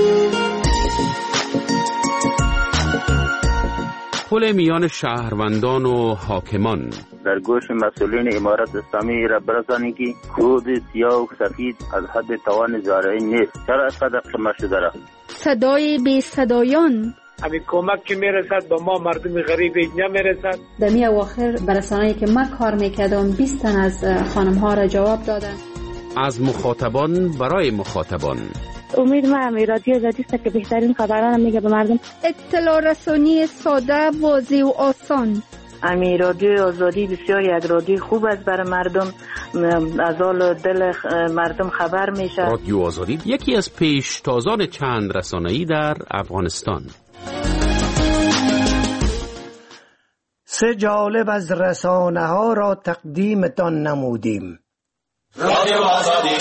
پل میان شهروندان و حاکمان. در گوش مسئولین امارت اسلامی را برسانید که کود سیاه و سفید از حد توان زارعین نیست. چرا اینقدر قمه شده را؟ صدای بی صدایان. همین کمک که میرسد به ما مردم غریب نمیرسد. در می اواخر برسانه‌ای که من کار میکردم 20 تن از خانم ها را جواب دادن. از مخاطبان برای مخاطبان. امید ما رادیو آزادی است که بهترین خبران میگه به مردم. اطلاع رسانی ساده، واضح و آسان. رادیو آزادی بسیار یک رادیو خوب است برای مردم، از حال دل مردم خبر میشه. رادیو آزادی یکی از پیشتازان چند رسانه‌ای در افغانستان. 3 جالب از رسانه ها را تقدیمتان نمودیم. رادیو آزادی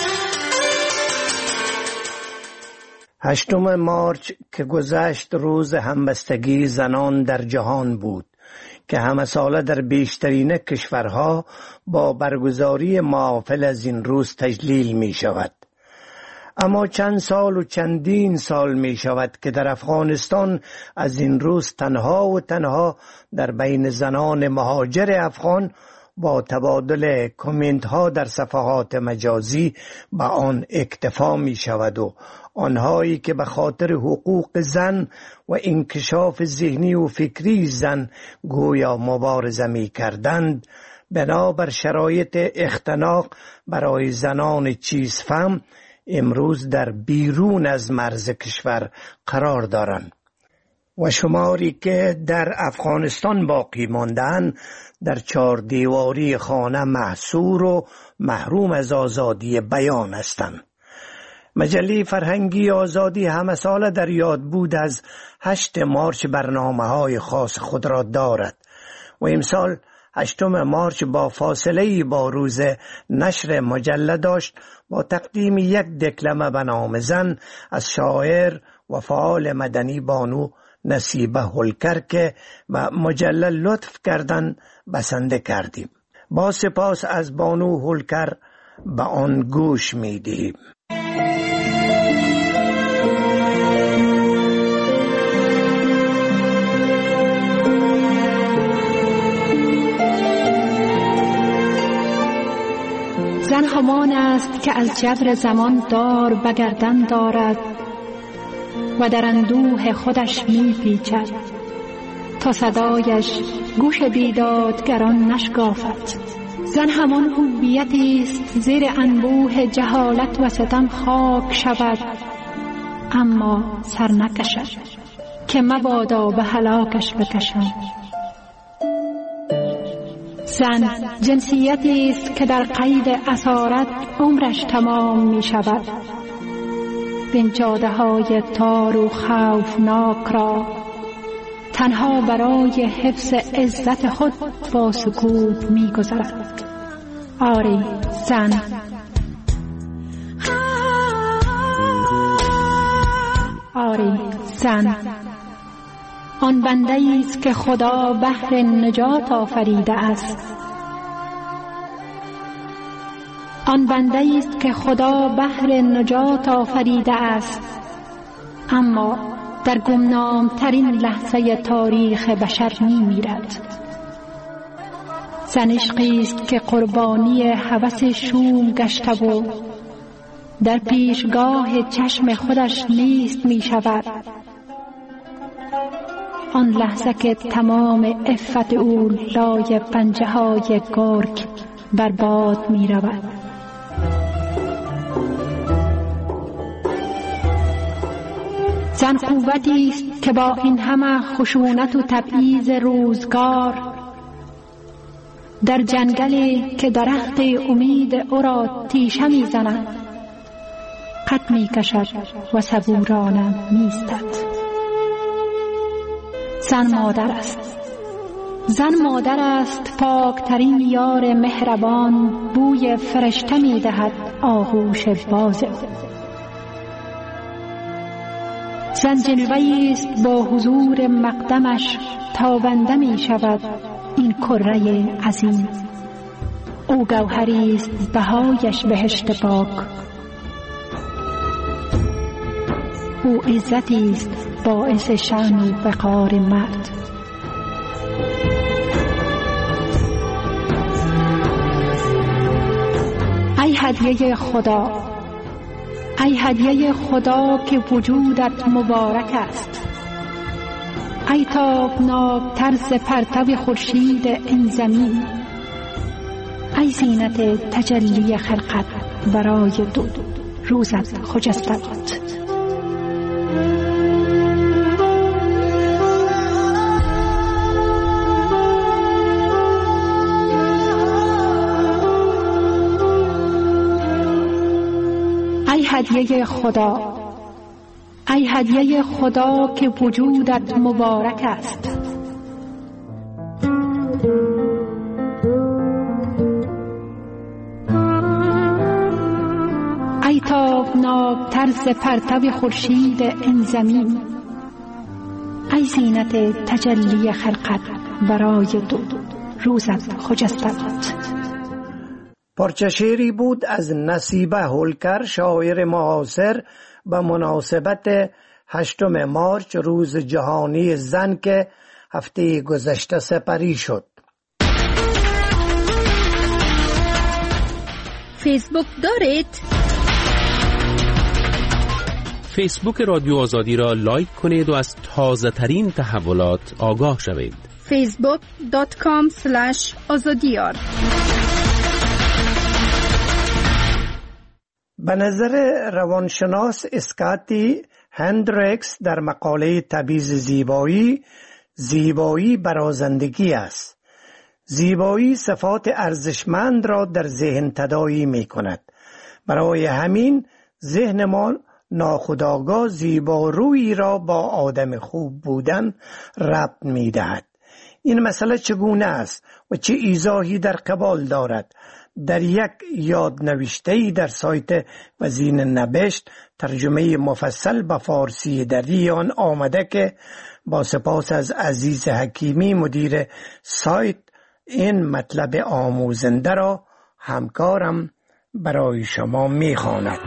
8 مارچ که گذشت روز همبستگی زنان در جهان بود که همه ساله در بیشترین کشورها با برگزاری محافل از این روز تجلیل می شود. اما چند سال و چندین سال می شود که در افغانستان از این روز تنها و تنها در بین زنان مهاجر افغان با تبادل کامنت ها در صفحات مجازی به آن اکتفا می شود و آنهایی که به خاطر حقوق زن و انکشاف ذهنی و فکری زن گویا مبارزه می کردند، بنابر شرایط اختناق برای زنان چیزفهم امروز در بیرون از مرز کشور قرار دارند و شماری که در افغانستان باقی ماندن در 4 دیواری خانه محصور و محروم از آزادی بیان هستند. مجله فرهنگی آزادی همه ساله در یاد بود از 8 مارچ برنامه‌های خاص خود را دارد و امسال 8 مارچ با فاصله با روز نشر مجله داشت با تقدیم یک دکلمه به نام زن از شاعر و فعال مدنی بانو نصیبه هولکر که به مجله لطف کردن بسنده کردیم. با سپاس از بانو هولکر به آن گوش می‌دهیم. زن همان است که از جبر زمان دار بگردن دارد و در اندوه خودش می پیچد تا صدایش گوش بیدادگران نشکافد. زن همان هویتی است زیر انبوه جهالت و ستم خاک شود اما سر نکشد که مبادا به هلاکش بکشد. زن جنسیتی است که در قید اسارت عمرش تمام می شود. بین جاده های تار و خوفناک را تنها برای حفظ عزت خود با سکوت می گذرد. آری زن. آری زن آن بنده است که خدا بهر نجات آفریده است. آن بنده است که خدا بهر نجات آفریده است اما در گمنام ترین لحظه تاریخ بشر می میرد. زن عشقی است که قربانی هوس شوم گشته و در پیشگاه چشم خودش نیست می شود. آن لحظه که تمام عفت او لای پنجه های گرگ برباد می رود. زن قوتی است که با این همه خشونت و تبعیض روزگار در جنگلی که درخت امید او را تیشه می زند قد می کشد و صبورانه می ایستد. زن مادر است. زن مادر است پاکترین یار مهربان بوی فرشته می دهد آغوش باز. زن جلوه‌ای است با حضور مقدمش تابنده می شود این کره عظیم. او گوهری است بهایش بهشت پاک. او عزتی است باعث شأن و وقار مرد. ای هدیه خدا، ای هدیه خدا که وجودت مبارک است. ای تابناک طرز پرتو خورشید این زمین. ای زینت تجلی خلقت برای دو روزت خجسته باد. ای هدیه خدا، ای هدیه خدا که وجودت مبارک است. ای تابناک طرز پرتو خورشید این زمین. ای زینت تجلی خلقت برای دو روزت خجسته باد. پارچه شعری بود از نصیبه هولکر، شاعر معاصر، به مناسبت 8 مارچ روز جهانی زن که هفته گذشته سپری شد. فیسبوک دارید؟ فیسبوک رادیو آزادی را لایک کنید و از تازه ترین تحولات آگاه شوید. facebook.com/azadiyar. به نظر روانشناس اسکاتی هندریکس در مقاله تبعیض زیبایی، زیبایی برازندگی است. زیبایی صفات ارزشمند را در ذهن تداعی می کند. برای همین ذهنمان ناخودآگاه زیبارویی را با آدم خوب بودن ربط می‌دهد. این مسئله چگونه است و چه ایضاحی در قبال دارد؟ در یک یادنوشته‌ای در سایت وزین نبشت ترجمه مفصل به فارسی در آن آمده که با سپاس از عزیز حکیمی مدیر سایت این مطلب آموزنده را همکارم برای شما می‌خواند.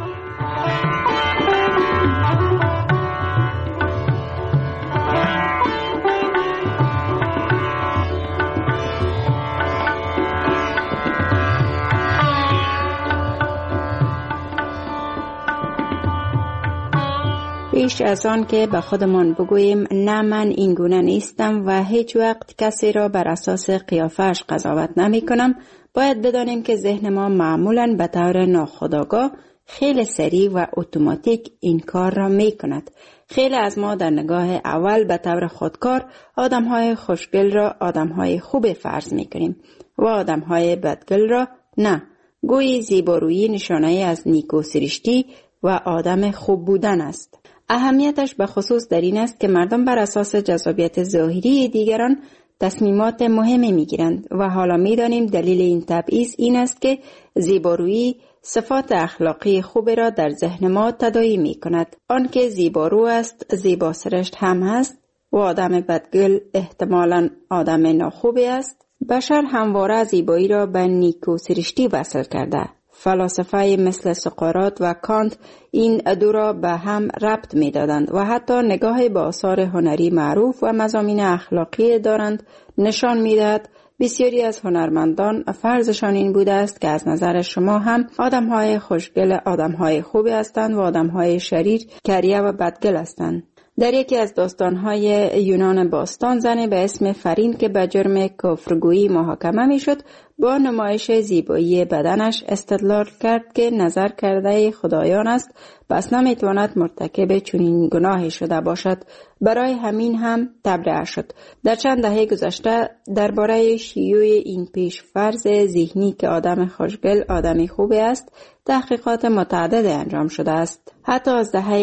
پیش از آن که به خودمان بگوییم نه من این گونه نیستم و هیچ وقت کسی را بر اساس قیافش قضاوت نمی کنم، باید بدانیم که ذهن ما معمولاً به طور ناخودآگاه خیلی سریع و اتوماتیک این کار را می کند. خیلی از ما در نگاه اول به طور خودکار آدم‌های خوشگل را آدم‌های خوب فرض می کنیم و آدم‌های بدگل را نه. گویی زیبارویی نشانه از نیکوسرشتی و آدم خوب بودن است. اهمیتش به خصوص در این است که مردم بر اساس جذابیت ظاهری دیگران تصمیمات مهمی میگیرند و حالا میدانیم دلیل این تبعیض این است که زیبارویی صفات اخلاقی خوب را در ذهن ما تداعی می کند. آنکه زیبارو است زیباسرشت هم است و آدم بدگل احتمالاً آدم ناخوبی است. بشر همواره زیبایی را به نیکوسرشتی وصل کرده. فلاسفه مثل سقراط و کانت این دو را به هم ربط می دادند و حتی نگاه به آثار هنری معروف و مضامین اخلاقی دارند نشان می دهد بسیاری از هنرمندان فرضشان این بوده است که از نظر شما هم آدم‌های خوشگل آدم‌های خوبی هستند و آدم‌های شریر کریه و بدگل هستند. در یکی از داستان‌های یونان باستان زنی به اسم فرین که به جرم کفرگویی محاکمه می‌شد با نمایش زیبایی بدنش استدلال کرد که نظر کرده خدایان است، پس نمی‌تواند مرتکب چنین گناهی شده باشد. برای همین هم تبرئه شد. در چند دهه گذشته درباره شیوع این پیش فرض ذهنی که آدم خوشگل آدمی خوبی است تحقیقات متعدد انجام شده است. حتی از دهه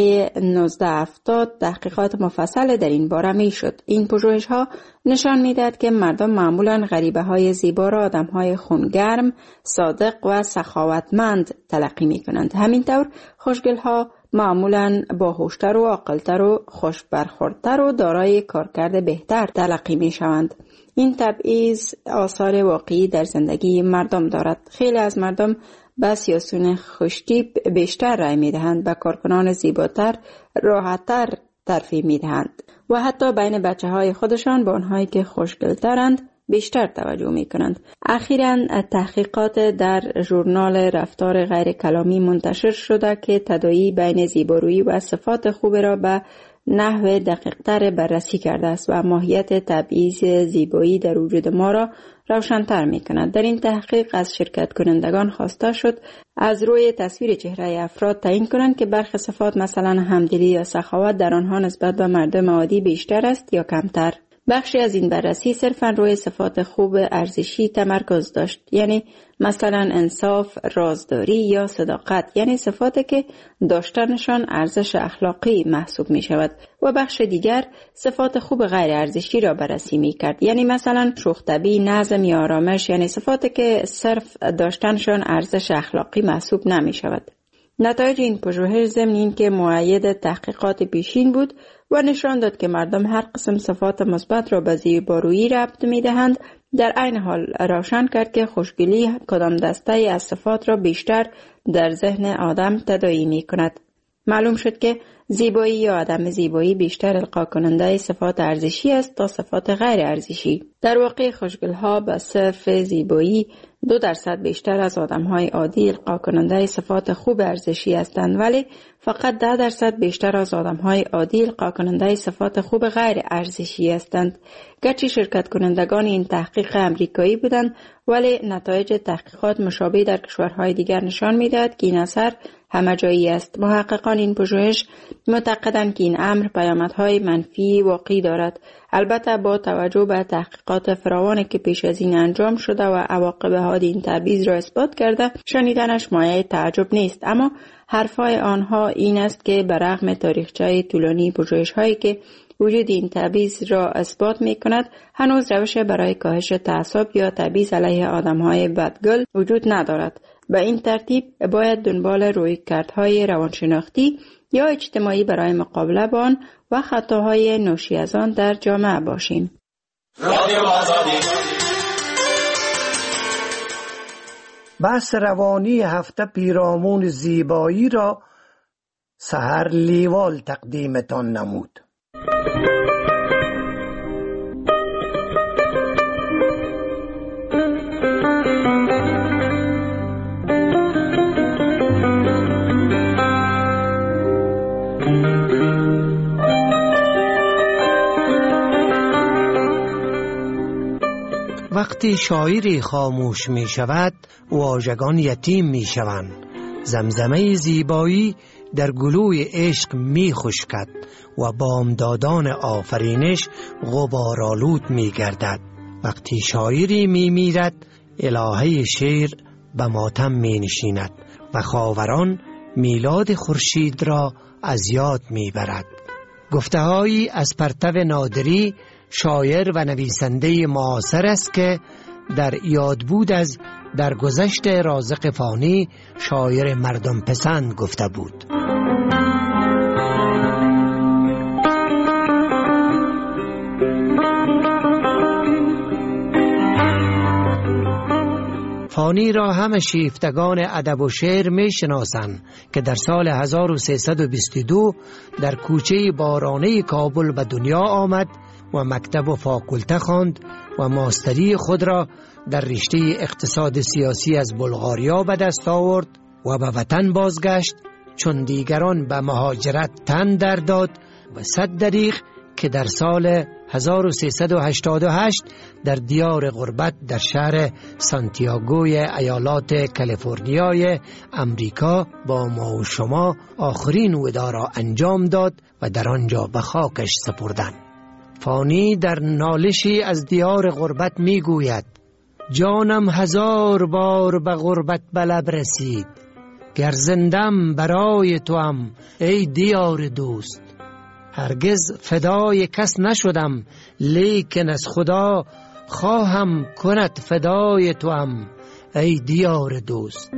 1970 تحقیقات مفصل در این باره می شد. این پژوهش‌ها نشان می‌دهد که مردم معمولاً غریبه‌های زیبا را آدم‌های خونگرم، صادق و سخاوتمند تلقی می‌کنند. همینطور خوشگل‌ها معمولاً باهوشتر و عاقل‌تر و خوش برخوردتر و دارای کارکرد بهتر تلقی می‌شوند. این تبعیض آثار واقعی در زندگی مردم دارد. خیلی از مردم به سیاسیون خوشتیپ بیشتر رای می‌دهند، به کارکنان زیباتر راحت‌تر ترفیع می‌دهند و حتی بین بچه‌های خودشان به آنهایی که خوشگل‌ترند بیشتر توجه می‌کنند. اخیراً تحقیقات در ژورنال رفتار غیر کلامی منتشر شده که تداعی بین زیبارویی و صفات خوب را به نحو دقیق‌تر بررسی کرده است و ماهیت تبعیض زیبایی در وجود ما را روشن‌تر می‌کند. در این تحقیق از شرکت کنندگان خواسته شد از روی تصویر چهره افراد تعیین کنند که برخی صفات مثلا همدلی یا سخاوت در آنها نسبت به مردم عادی بیشتر است یا کمتر. بخشی از این بررسی صرفاً روی صفات خوب ارزشی تمرکز داشت، یعنی مثلا انصاف، رازداری یا صداقت، یعنی صفاتی که داشتنشان ارزش اخلاقی محسوب می شود، و بخش دیگر صفات خوب غیر ارزشی را بررسی می کرد، یعنی مثلا شوخ‌طبعی، نظم یا آرامش، یعنی صفاتی که صرف داشتنشان ارزش اخلاقی محسوب نمی شود. نتایج این پژوهش ضمن این که مؤید تحقیقات پیشین بود و نشان داد که مردم هر قسم صفات مثبت را به زیبارویی ربط می‌دهند، در عین حال روشن کرد که خوشگلی کدام دسته از صفات را بیشتر در ذهن آدم تداعی می‌کند. معلوم شد که زیبایی یا عدم زیبایی بیشتر القا کننده صفات ارزشی است تا صفات غیر ارزشی. در واقع خوشگل‌ها به صرف زیبایی 2% بیشتر از آدم‌های عادی القا کننده صفات خوب ارزشی هستند، ولی فقط 10% بیشتر از آدم‌های عادی القا کننده صفات خوب غیر ارزشی هستند. گرچه شرکت کنندگان این تحقیق امریکایی بودند، ولی نتایج تحقیقات مشابه در کشورهای دیگر نشان می‌دهد که این اثر همه جایی است. محققان این پژوهش معتقدند که این امر پیامدهای منفی واقعی دارد. البته با توجه به تحقیقات فراوانی که پیش از این انجام شده و عواقب حاد این تبعیض را اثبات کرده، شنیدنش مایه تعجب نیست. اما حرفای آنها این است که برغم تاریخچه طولانی پژوهش‌هایی که وجود این تبعیض را اثبات می کند، هنوز روش برای کاهش تعصب یا تبعیض علیه آدم‌های بدگل وجود ندارد. به این ترتیب باید دنبال رویکردهای روانشناختی یا اجتماعی برای مقابله با آن و خطاهای ناشی از آن در جامعه باشیم. رادیو آزادی. بحث روانی هفته پیرامون زیبایی را سحر لیوال تقدیمتان نمود. وقتی شاعری خاموش می شود، واژگان یتیم می شوند. زمزمه زیبایی در گلوی عشق می خشکد و بامدادان آفرینش غبارآلود می گردد. وقتی شاعری می میرد، الهه شعر به ماتم می نشیند و خاوران میلاد خورشید را از یاد می برد. گفته‌هایی از پرتو نادری، شاعر و نویسنده معاصر است که در یاد بود از درگذشت رازق فانی، شاعر مردم پسند گفته بود. فانی را همه شیفتگان ادب و شعر می شناسند که در سال 1322 در کوچه بارانه کابل به دنیا آمد و مکتب و فاکولته خواند و ماستری خود را در رشته اقتصاد سیاسی از بلغاریا به دست آورد و به وطن بازگشت، چون دیگران به مهاجرت تن در داد و 100 دریغ که در سال 1388 در دیار غربت در شهر سانتیاگوی ایالات کالیفرنیای امریکا با ما و شما آخرین وداع را انجام داد و در آنجا به خاکش سپردند. فانی در نالشی از دیار غربت می گوید: جانم 1000 بار به غربت به لب رسید، گر زندم برای توام ای دیار دوست. هرگز فدای کس نشدم، لیکن از خدا خواهم کند فدای توام ای دیار دوست.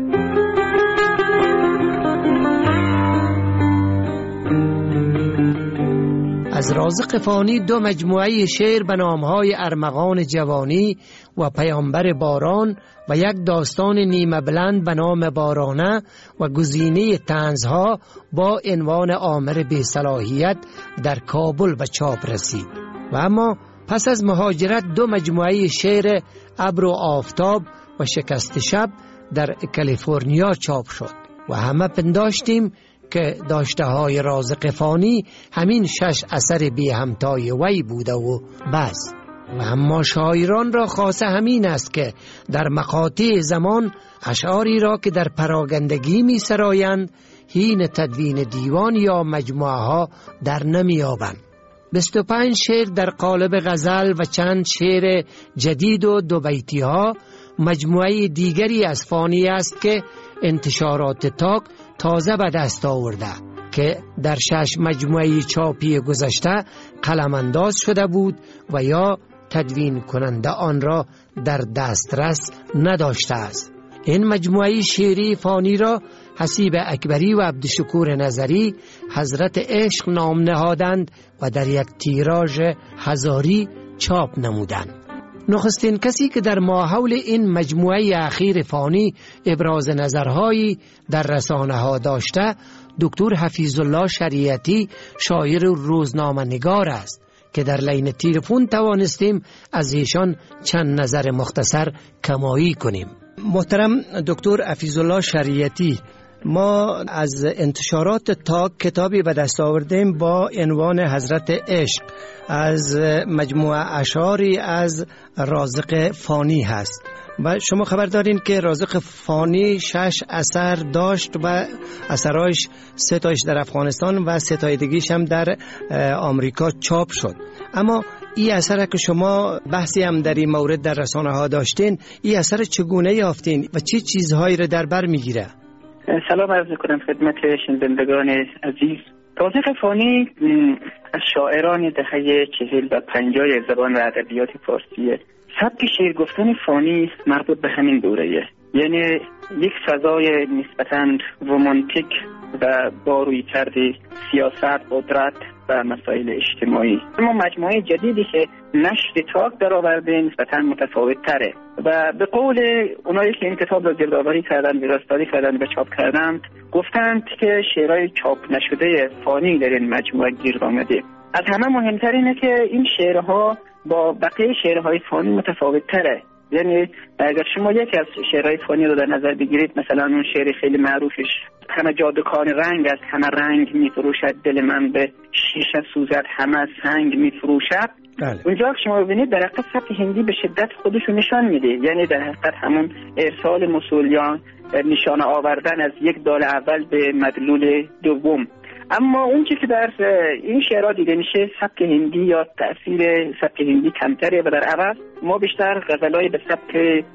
از رازق فانی 2 مجموعه شعر به نامهای ارمغان جوانی و پیامبر باران و یک داستان نیمه بلند به نام بارانه و گزینه طنزها با عنوان آمر بی‌صلاحیت در کابل به چاپ رسید. و اما پس از مهاجرت 2 مجموعه شعر ابر و آفتاب و شکست شب در کالیفرنیا چاپ شد و همه پنداشتیم که داشته های رازق فانی همین 6 اثر بی همتای وی بوده و بس. و اما شاعران را خاصه همین است که در مقاطع زمان اشعاری را که در پراگندگی می سرایند حین تدوین دیوان یا مجموعه ها در نمی آبند. 25 شعر در قالب غزل و چند شعر جدید و 2 بیتی ها مجموعه دیگری از فانی است که انتشارات تاک تازه به دست آورده که در 6 مجموعه چاپی گذشته قلم انداز شده بود و یا تدوین کننده آن را در دسترس نداشته است. این مجموعه شعری فانی را حسیب اکبری و عبدالشکور نظری حضرت عشق نام نهادند و در یک تیراژ 1000 چاپ نمودند. نخستین کسی که در ماحول این مجموعه اخیر فانی ابراز نظرهایی در رسانه ها داشته دکتر حفیظالله شریعتی، شاعر و روزنامه نگار است که در لین تلفن توانستیم از ایشان چند نظر مختصر کمایی کنیم. محترم دکتر حفیظالله شریعتی، ما از انتشارات تاک کتابی به دست آوردیم با عنوان حضرت عشق، از مجموعه اشعاری از رازق فانی هست. و شما خبر دارین که رازق فانی 6 اثر داشت و اثرایش 3 تایش در افغانستان و 3 تای دیگه‌ش هم در آمریکا چاپ شد. اما این اثر که شما بحثی هم در این مورد در رسانه ها داشتین، این اثر چگونه یافتین و چه چیزهایی را در بر میگیره؟ سلام عرض میکنم خدمت شنوندگان عزیز. رازق فانی از شاعران دهه 40 و 50 زبان و ادبیات فارسیه. سبک شعر گفتن فانی مربوط به همین دوره‌ایه، یعنی یک فضای نسبتاً رمانتیک و با رویکرد سیاست، قدرت و مسائل اجتماعی. اما مجموعه جدیدی که نشر تاک در آورده نسبتاً متفاوت تره و به قول اونایی که این کتاب را گردآوری کردن، ویراستاری کردن و چاپ کردند، گفتند که شعرهای چاپ نشده فانی در این مجموعه گیر آمده. از همه مهمتر اینه که این شعرها با بقیه شعرهای فانی متفاوت تره. یعنی اگر شما یکی از شعرهای فانی رو در نظر بگیرید، مثلا اون شعر خیلی معروفش همه جا دکان رنگ است، همه رنگ میفروشد، دل من به شیشه سوزد، همه سنگ میفروشد. اونجا شما ببینید در حقیقت سبک هندی به شدت خودشو نشان میده، یعنی در حقیقت همون ارسال موصولیان، نشانه آوردن از یک دال اول به مدلول دوم. اما اون چیزی که در این شعرها دیده میشه سبک هندی یا تأثیر سبک هندی کمتره و در عوض ما بیشتر غزلهای به سبک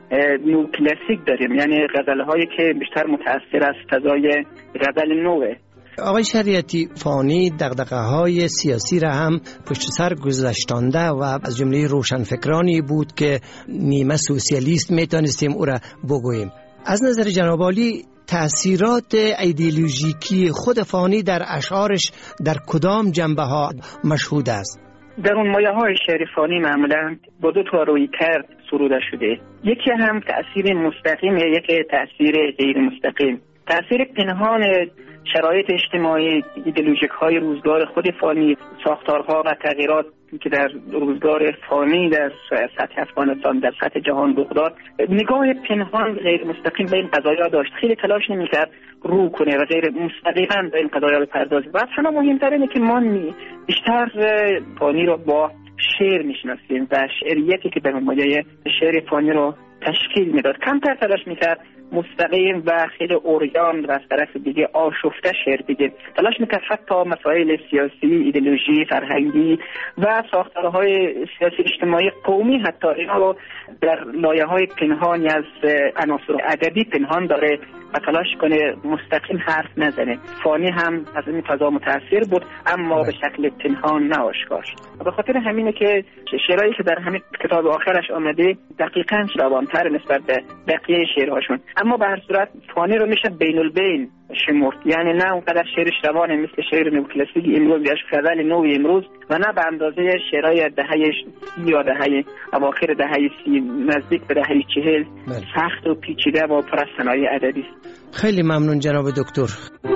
نو کلاسیک داریم، یعنی غزلهایی که بیشتر متأثر از فضای غزل نوه. آقای شریعتی، فانی دغدغه‌های سیاسی را هم پشت سر گذاشتانده و از جمله روشنفکرانی بود که نیمه سوسیالیست میتونستیم او را بگوییم. از نظر جناب عالی تأثیرات ایدئولوژیکی خود فانی در اشعارش در کدام جنبه ها مشهود است؟ در اون مایه های شعر فانی معمولا با 2 تا رویکرد سروده شده. یکی هم تأثیر مستقیم، یکی تأثیر غیر مستقیم. تأثیر پنهان شرایط اجتماعی، ایدئولوژیک های روزگار خود فانی، ساختارها و تغییرات که در روزگار فانی در سطح افغانستان، در سطح جهان رخ داد، نگاه پنهان غیر مستقیم به این قضایا داشت. خیلی تلاش نمی‌کرد رو کنه و غیر مستقیما به این قضایا بپردازه. و اصلا مهمتر اینه که ما بیشتر فانی رو با شعر میشناسیم و شعریتی که به مایه شعر فانی رو تشکیل میداد. کمتر تلاش میکرد مستقیم و خیلی اوریان و از طرف دیگه آشفته شعر بگه. تلاش میکرد حتی مسائل سیاسی، ایدئولوژی، فرهنگی و ساختارهای سیاسی اجتماعی قومی حتی اینا رو در لایه‌های پنهانی از عناصر ادبی پنهان داره و تلاش کنه مستقیم حرف نزنه. فانی هم از این فضا متاثر بود اما به شکل پنهان نه آشکار. به خاطر همینه که شعرهایی که در همین کتاب آخرش آمده دقیقاً روان‌تر نسبت به بقیه شعرهاشون، اما به هر صورت فانی رو میشه بین البین شمرد، یعنی نه اونقدر شعرش روانه مثل شعر نوکلاسیک امروز یا غزل نو امروز و نه به اندازه شعرهای دهه 30 یا دهه اواخر دهه 30 نزدیک به دهه 40 سخت و پیچیده و پر از صنایع ادبی. خیلی ممنون جناب دکتر.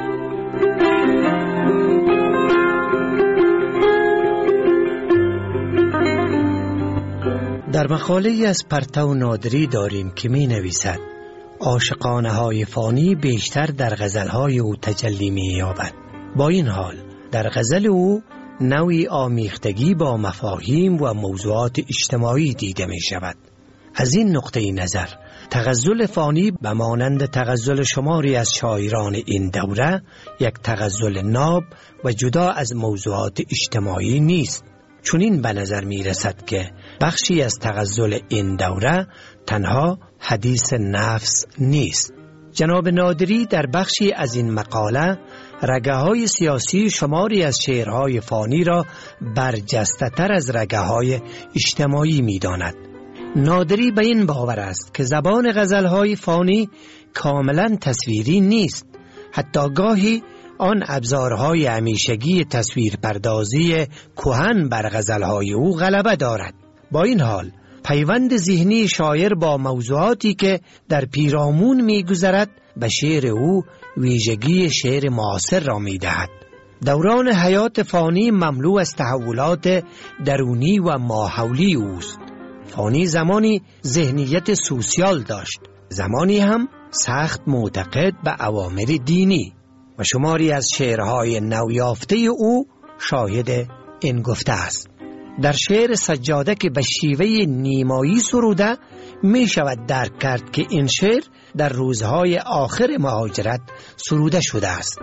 در مقاله از پرتو نادری داریم که می نویسد عاشقانه های فانی بیشتر در غزلهای او تجلی می یابد. با این حال در غزل او نوعی آمیختگی با مفاهیم و موضوعات اجتماعی دیده می شود. از این نقطه نظر تغزل فانی به مانند تغزل شماری از شاعران این دوره یک تغزل ناب و جدا از موضوعات اجتماعی نیست. چنین به نظر می رسد که بخشی از تغزل این دوره تنها حدیث نفس نیست. جناب نادری در بخشی از این مقاله رگه های سیاسی شماری از شعرهای فانی را برجسته تر از رگه های اجتماعی می داند. نادری به این باور است که زبان غزلهای فانی کاملا تصویری نیست. حتی گاهی آن ابزارهای همیشگی تصویر پردازی کهن بر غزلهای او غلبه دارد. با این حال پیوند ذهنی شاعر با موضوعاتی که در پیرامون می‌گذرد به شعر او ویژگی شعر معاصر را می‌دهد. دوران حیات فانی مملو از تحولات درونی و ماحولی اوست. فانی زمانی ذهنیت سوسیال داشت، زمانی هم سخت معتقد به اوامر دینی و شماری از شعرهای نویافته او شاهد این گفته است. در شعر سجاده که به شیوه نیمایی سروده می شود درک کرد که این شعر در روزهای آخر مهاجرت سروده شده است.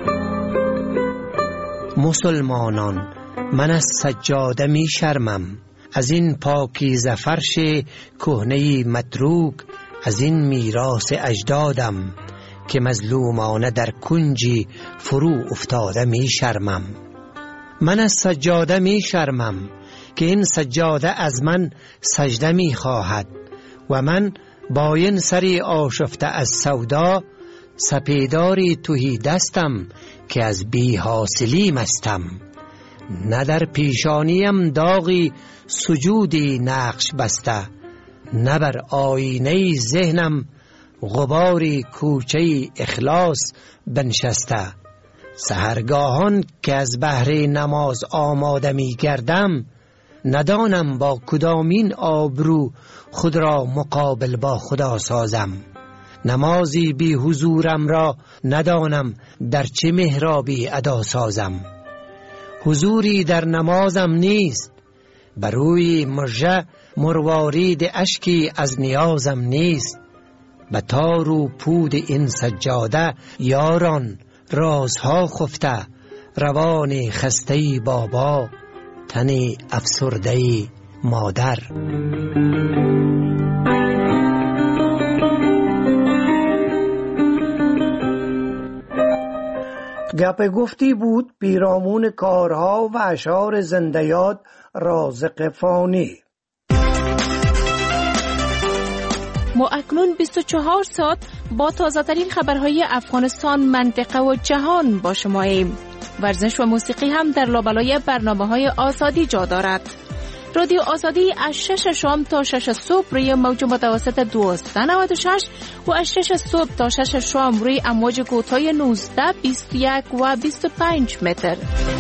مسلمانان، من از سجاده می شرمم، از این پاکیزه فرش کهنه متروک، از این میراث اجدادم که مظلومانه در کنجی فرو افتاده می شرمم. من از سجاده می شرمم که این سجاده از من سجده می خواهد و من با این سری آشفته از سودا سپیداری تهی دستم که از بی حاصلی مستم. نه در پیشانیم داغی سجودی نقش بسته، نه بر آینه ذهنم غباری کوچه اخلاص بنشسته. سحرگاهان که از بهر نماز آماده می گردم، ندانم با کدامین آبرو خود را مقابل با خدا سازم. نمازی بی حضورم را ندانم در چه محرابی ادا سازم. حضوری در نمازم نیست، بر روی مژه مروارید اشکی از نیازم نیست. به تار و پود این سجاده یاران رازها خفته، روان خسته بابا، تن افسرده مادر. گپ گفتی بود پیرامون کارها و اشعار زنده‌یاد رازق فانی. ما اکنون 24 ساعت با تازه‌ترین خبرهای افغانستان، منطقه و جهان با شماییم. ورزش و موسیقی هم در لابلای برنامه‌های آزادی جا دارد. رادیو آزادی از 6 شام تا 6 صبح روی موج متوسط 1296 و از 6 صبح تا 6 شام روی امواج کوتاه 19، 21 و 25 متر.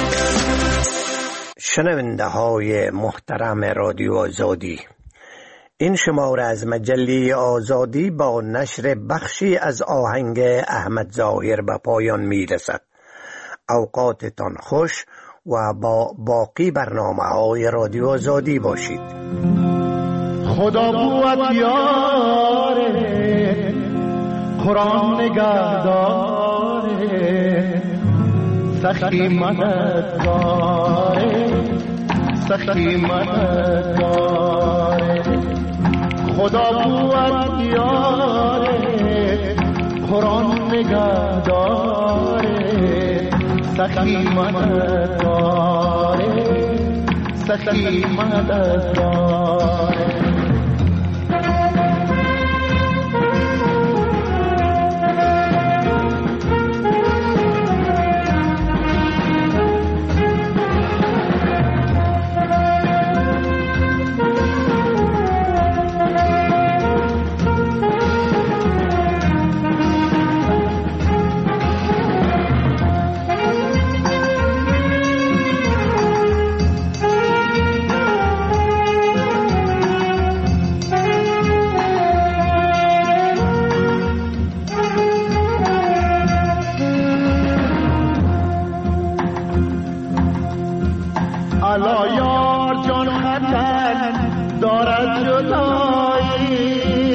شنونده های محترم رادیو آزادی، این شماره از مجله آزادی با نشر بخشی از آهنگ احمد ظاهر به پایان می رسد. اوقاتتان خوش و با باقی برنامه‌های رادیو آزادی باشید. خدا بود یاره، قرآن نگهداره، سخی مددگاره، سخی مددگاره. خدا بود یاره، قرآن نگهداره، سخی مددگاره، سخی مددگاره. الا یار جان خطر دارد جدایی،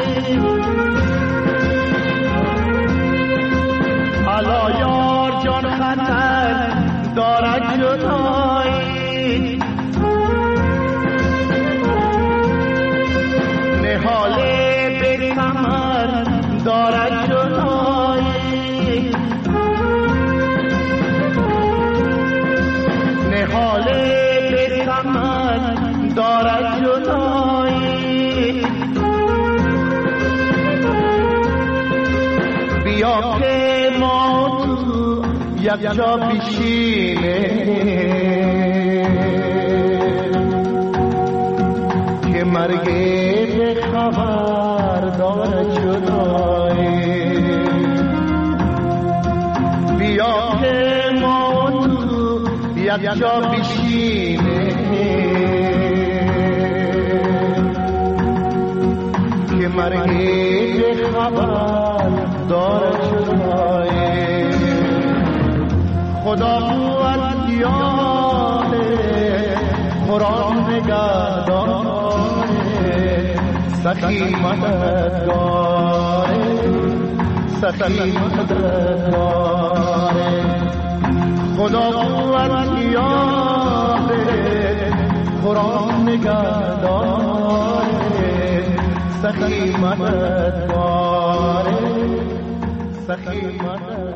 الا یار جان خطر دارد جدایی. نهاله به کمر دارد جدایی، نهاله دارد جدایی. بیا که ما تو یک جا بشینه، که مرگ به خبر دارد جدایی. بیا که ما تو یک جا بشینه، که مرگی به خبر دارد جدایی. خدا بود یاره، قرآن نگهداره، سخی مددگار سخی مددگار خدا قوت یاره قرآن نگهداره سخی مددگار سخی مددگار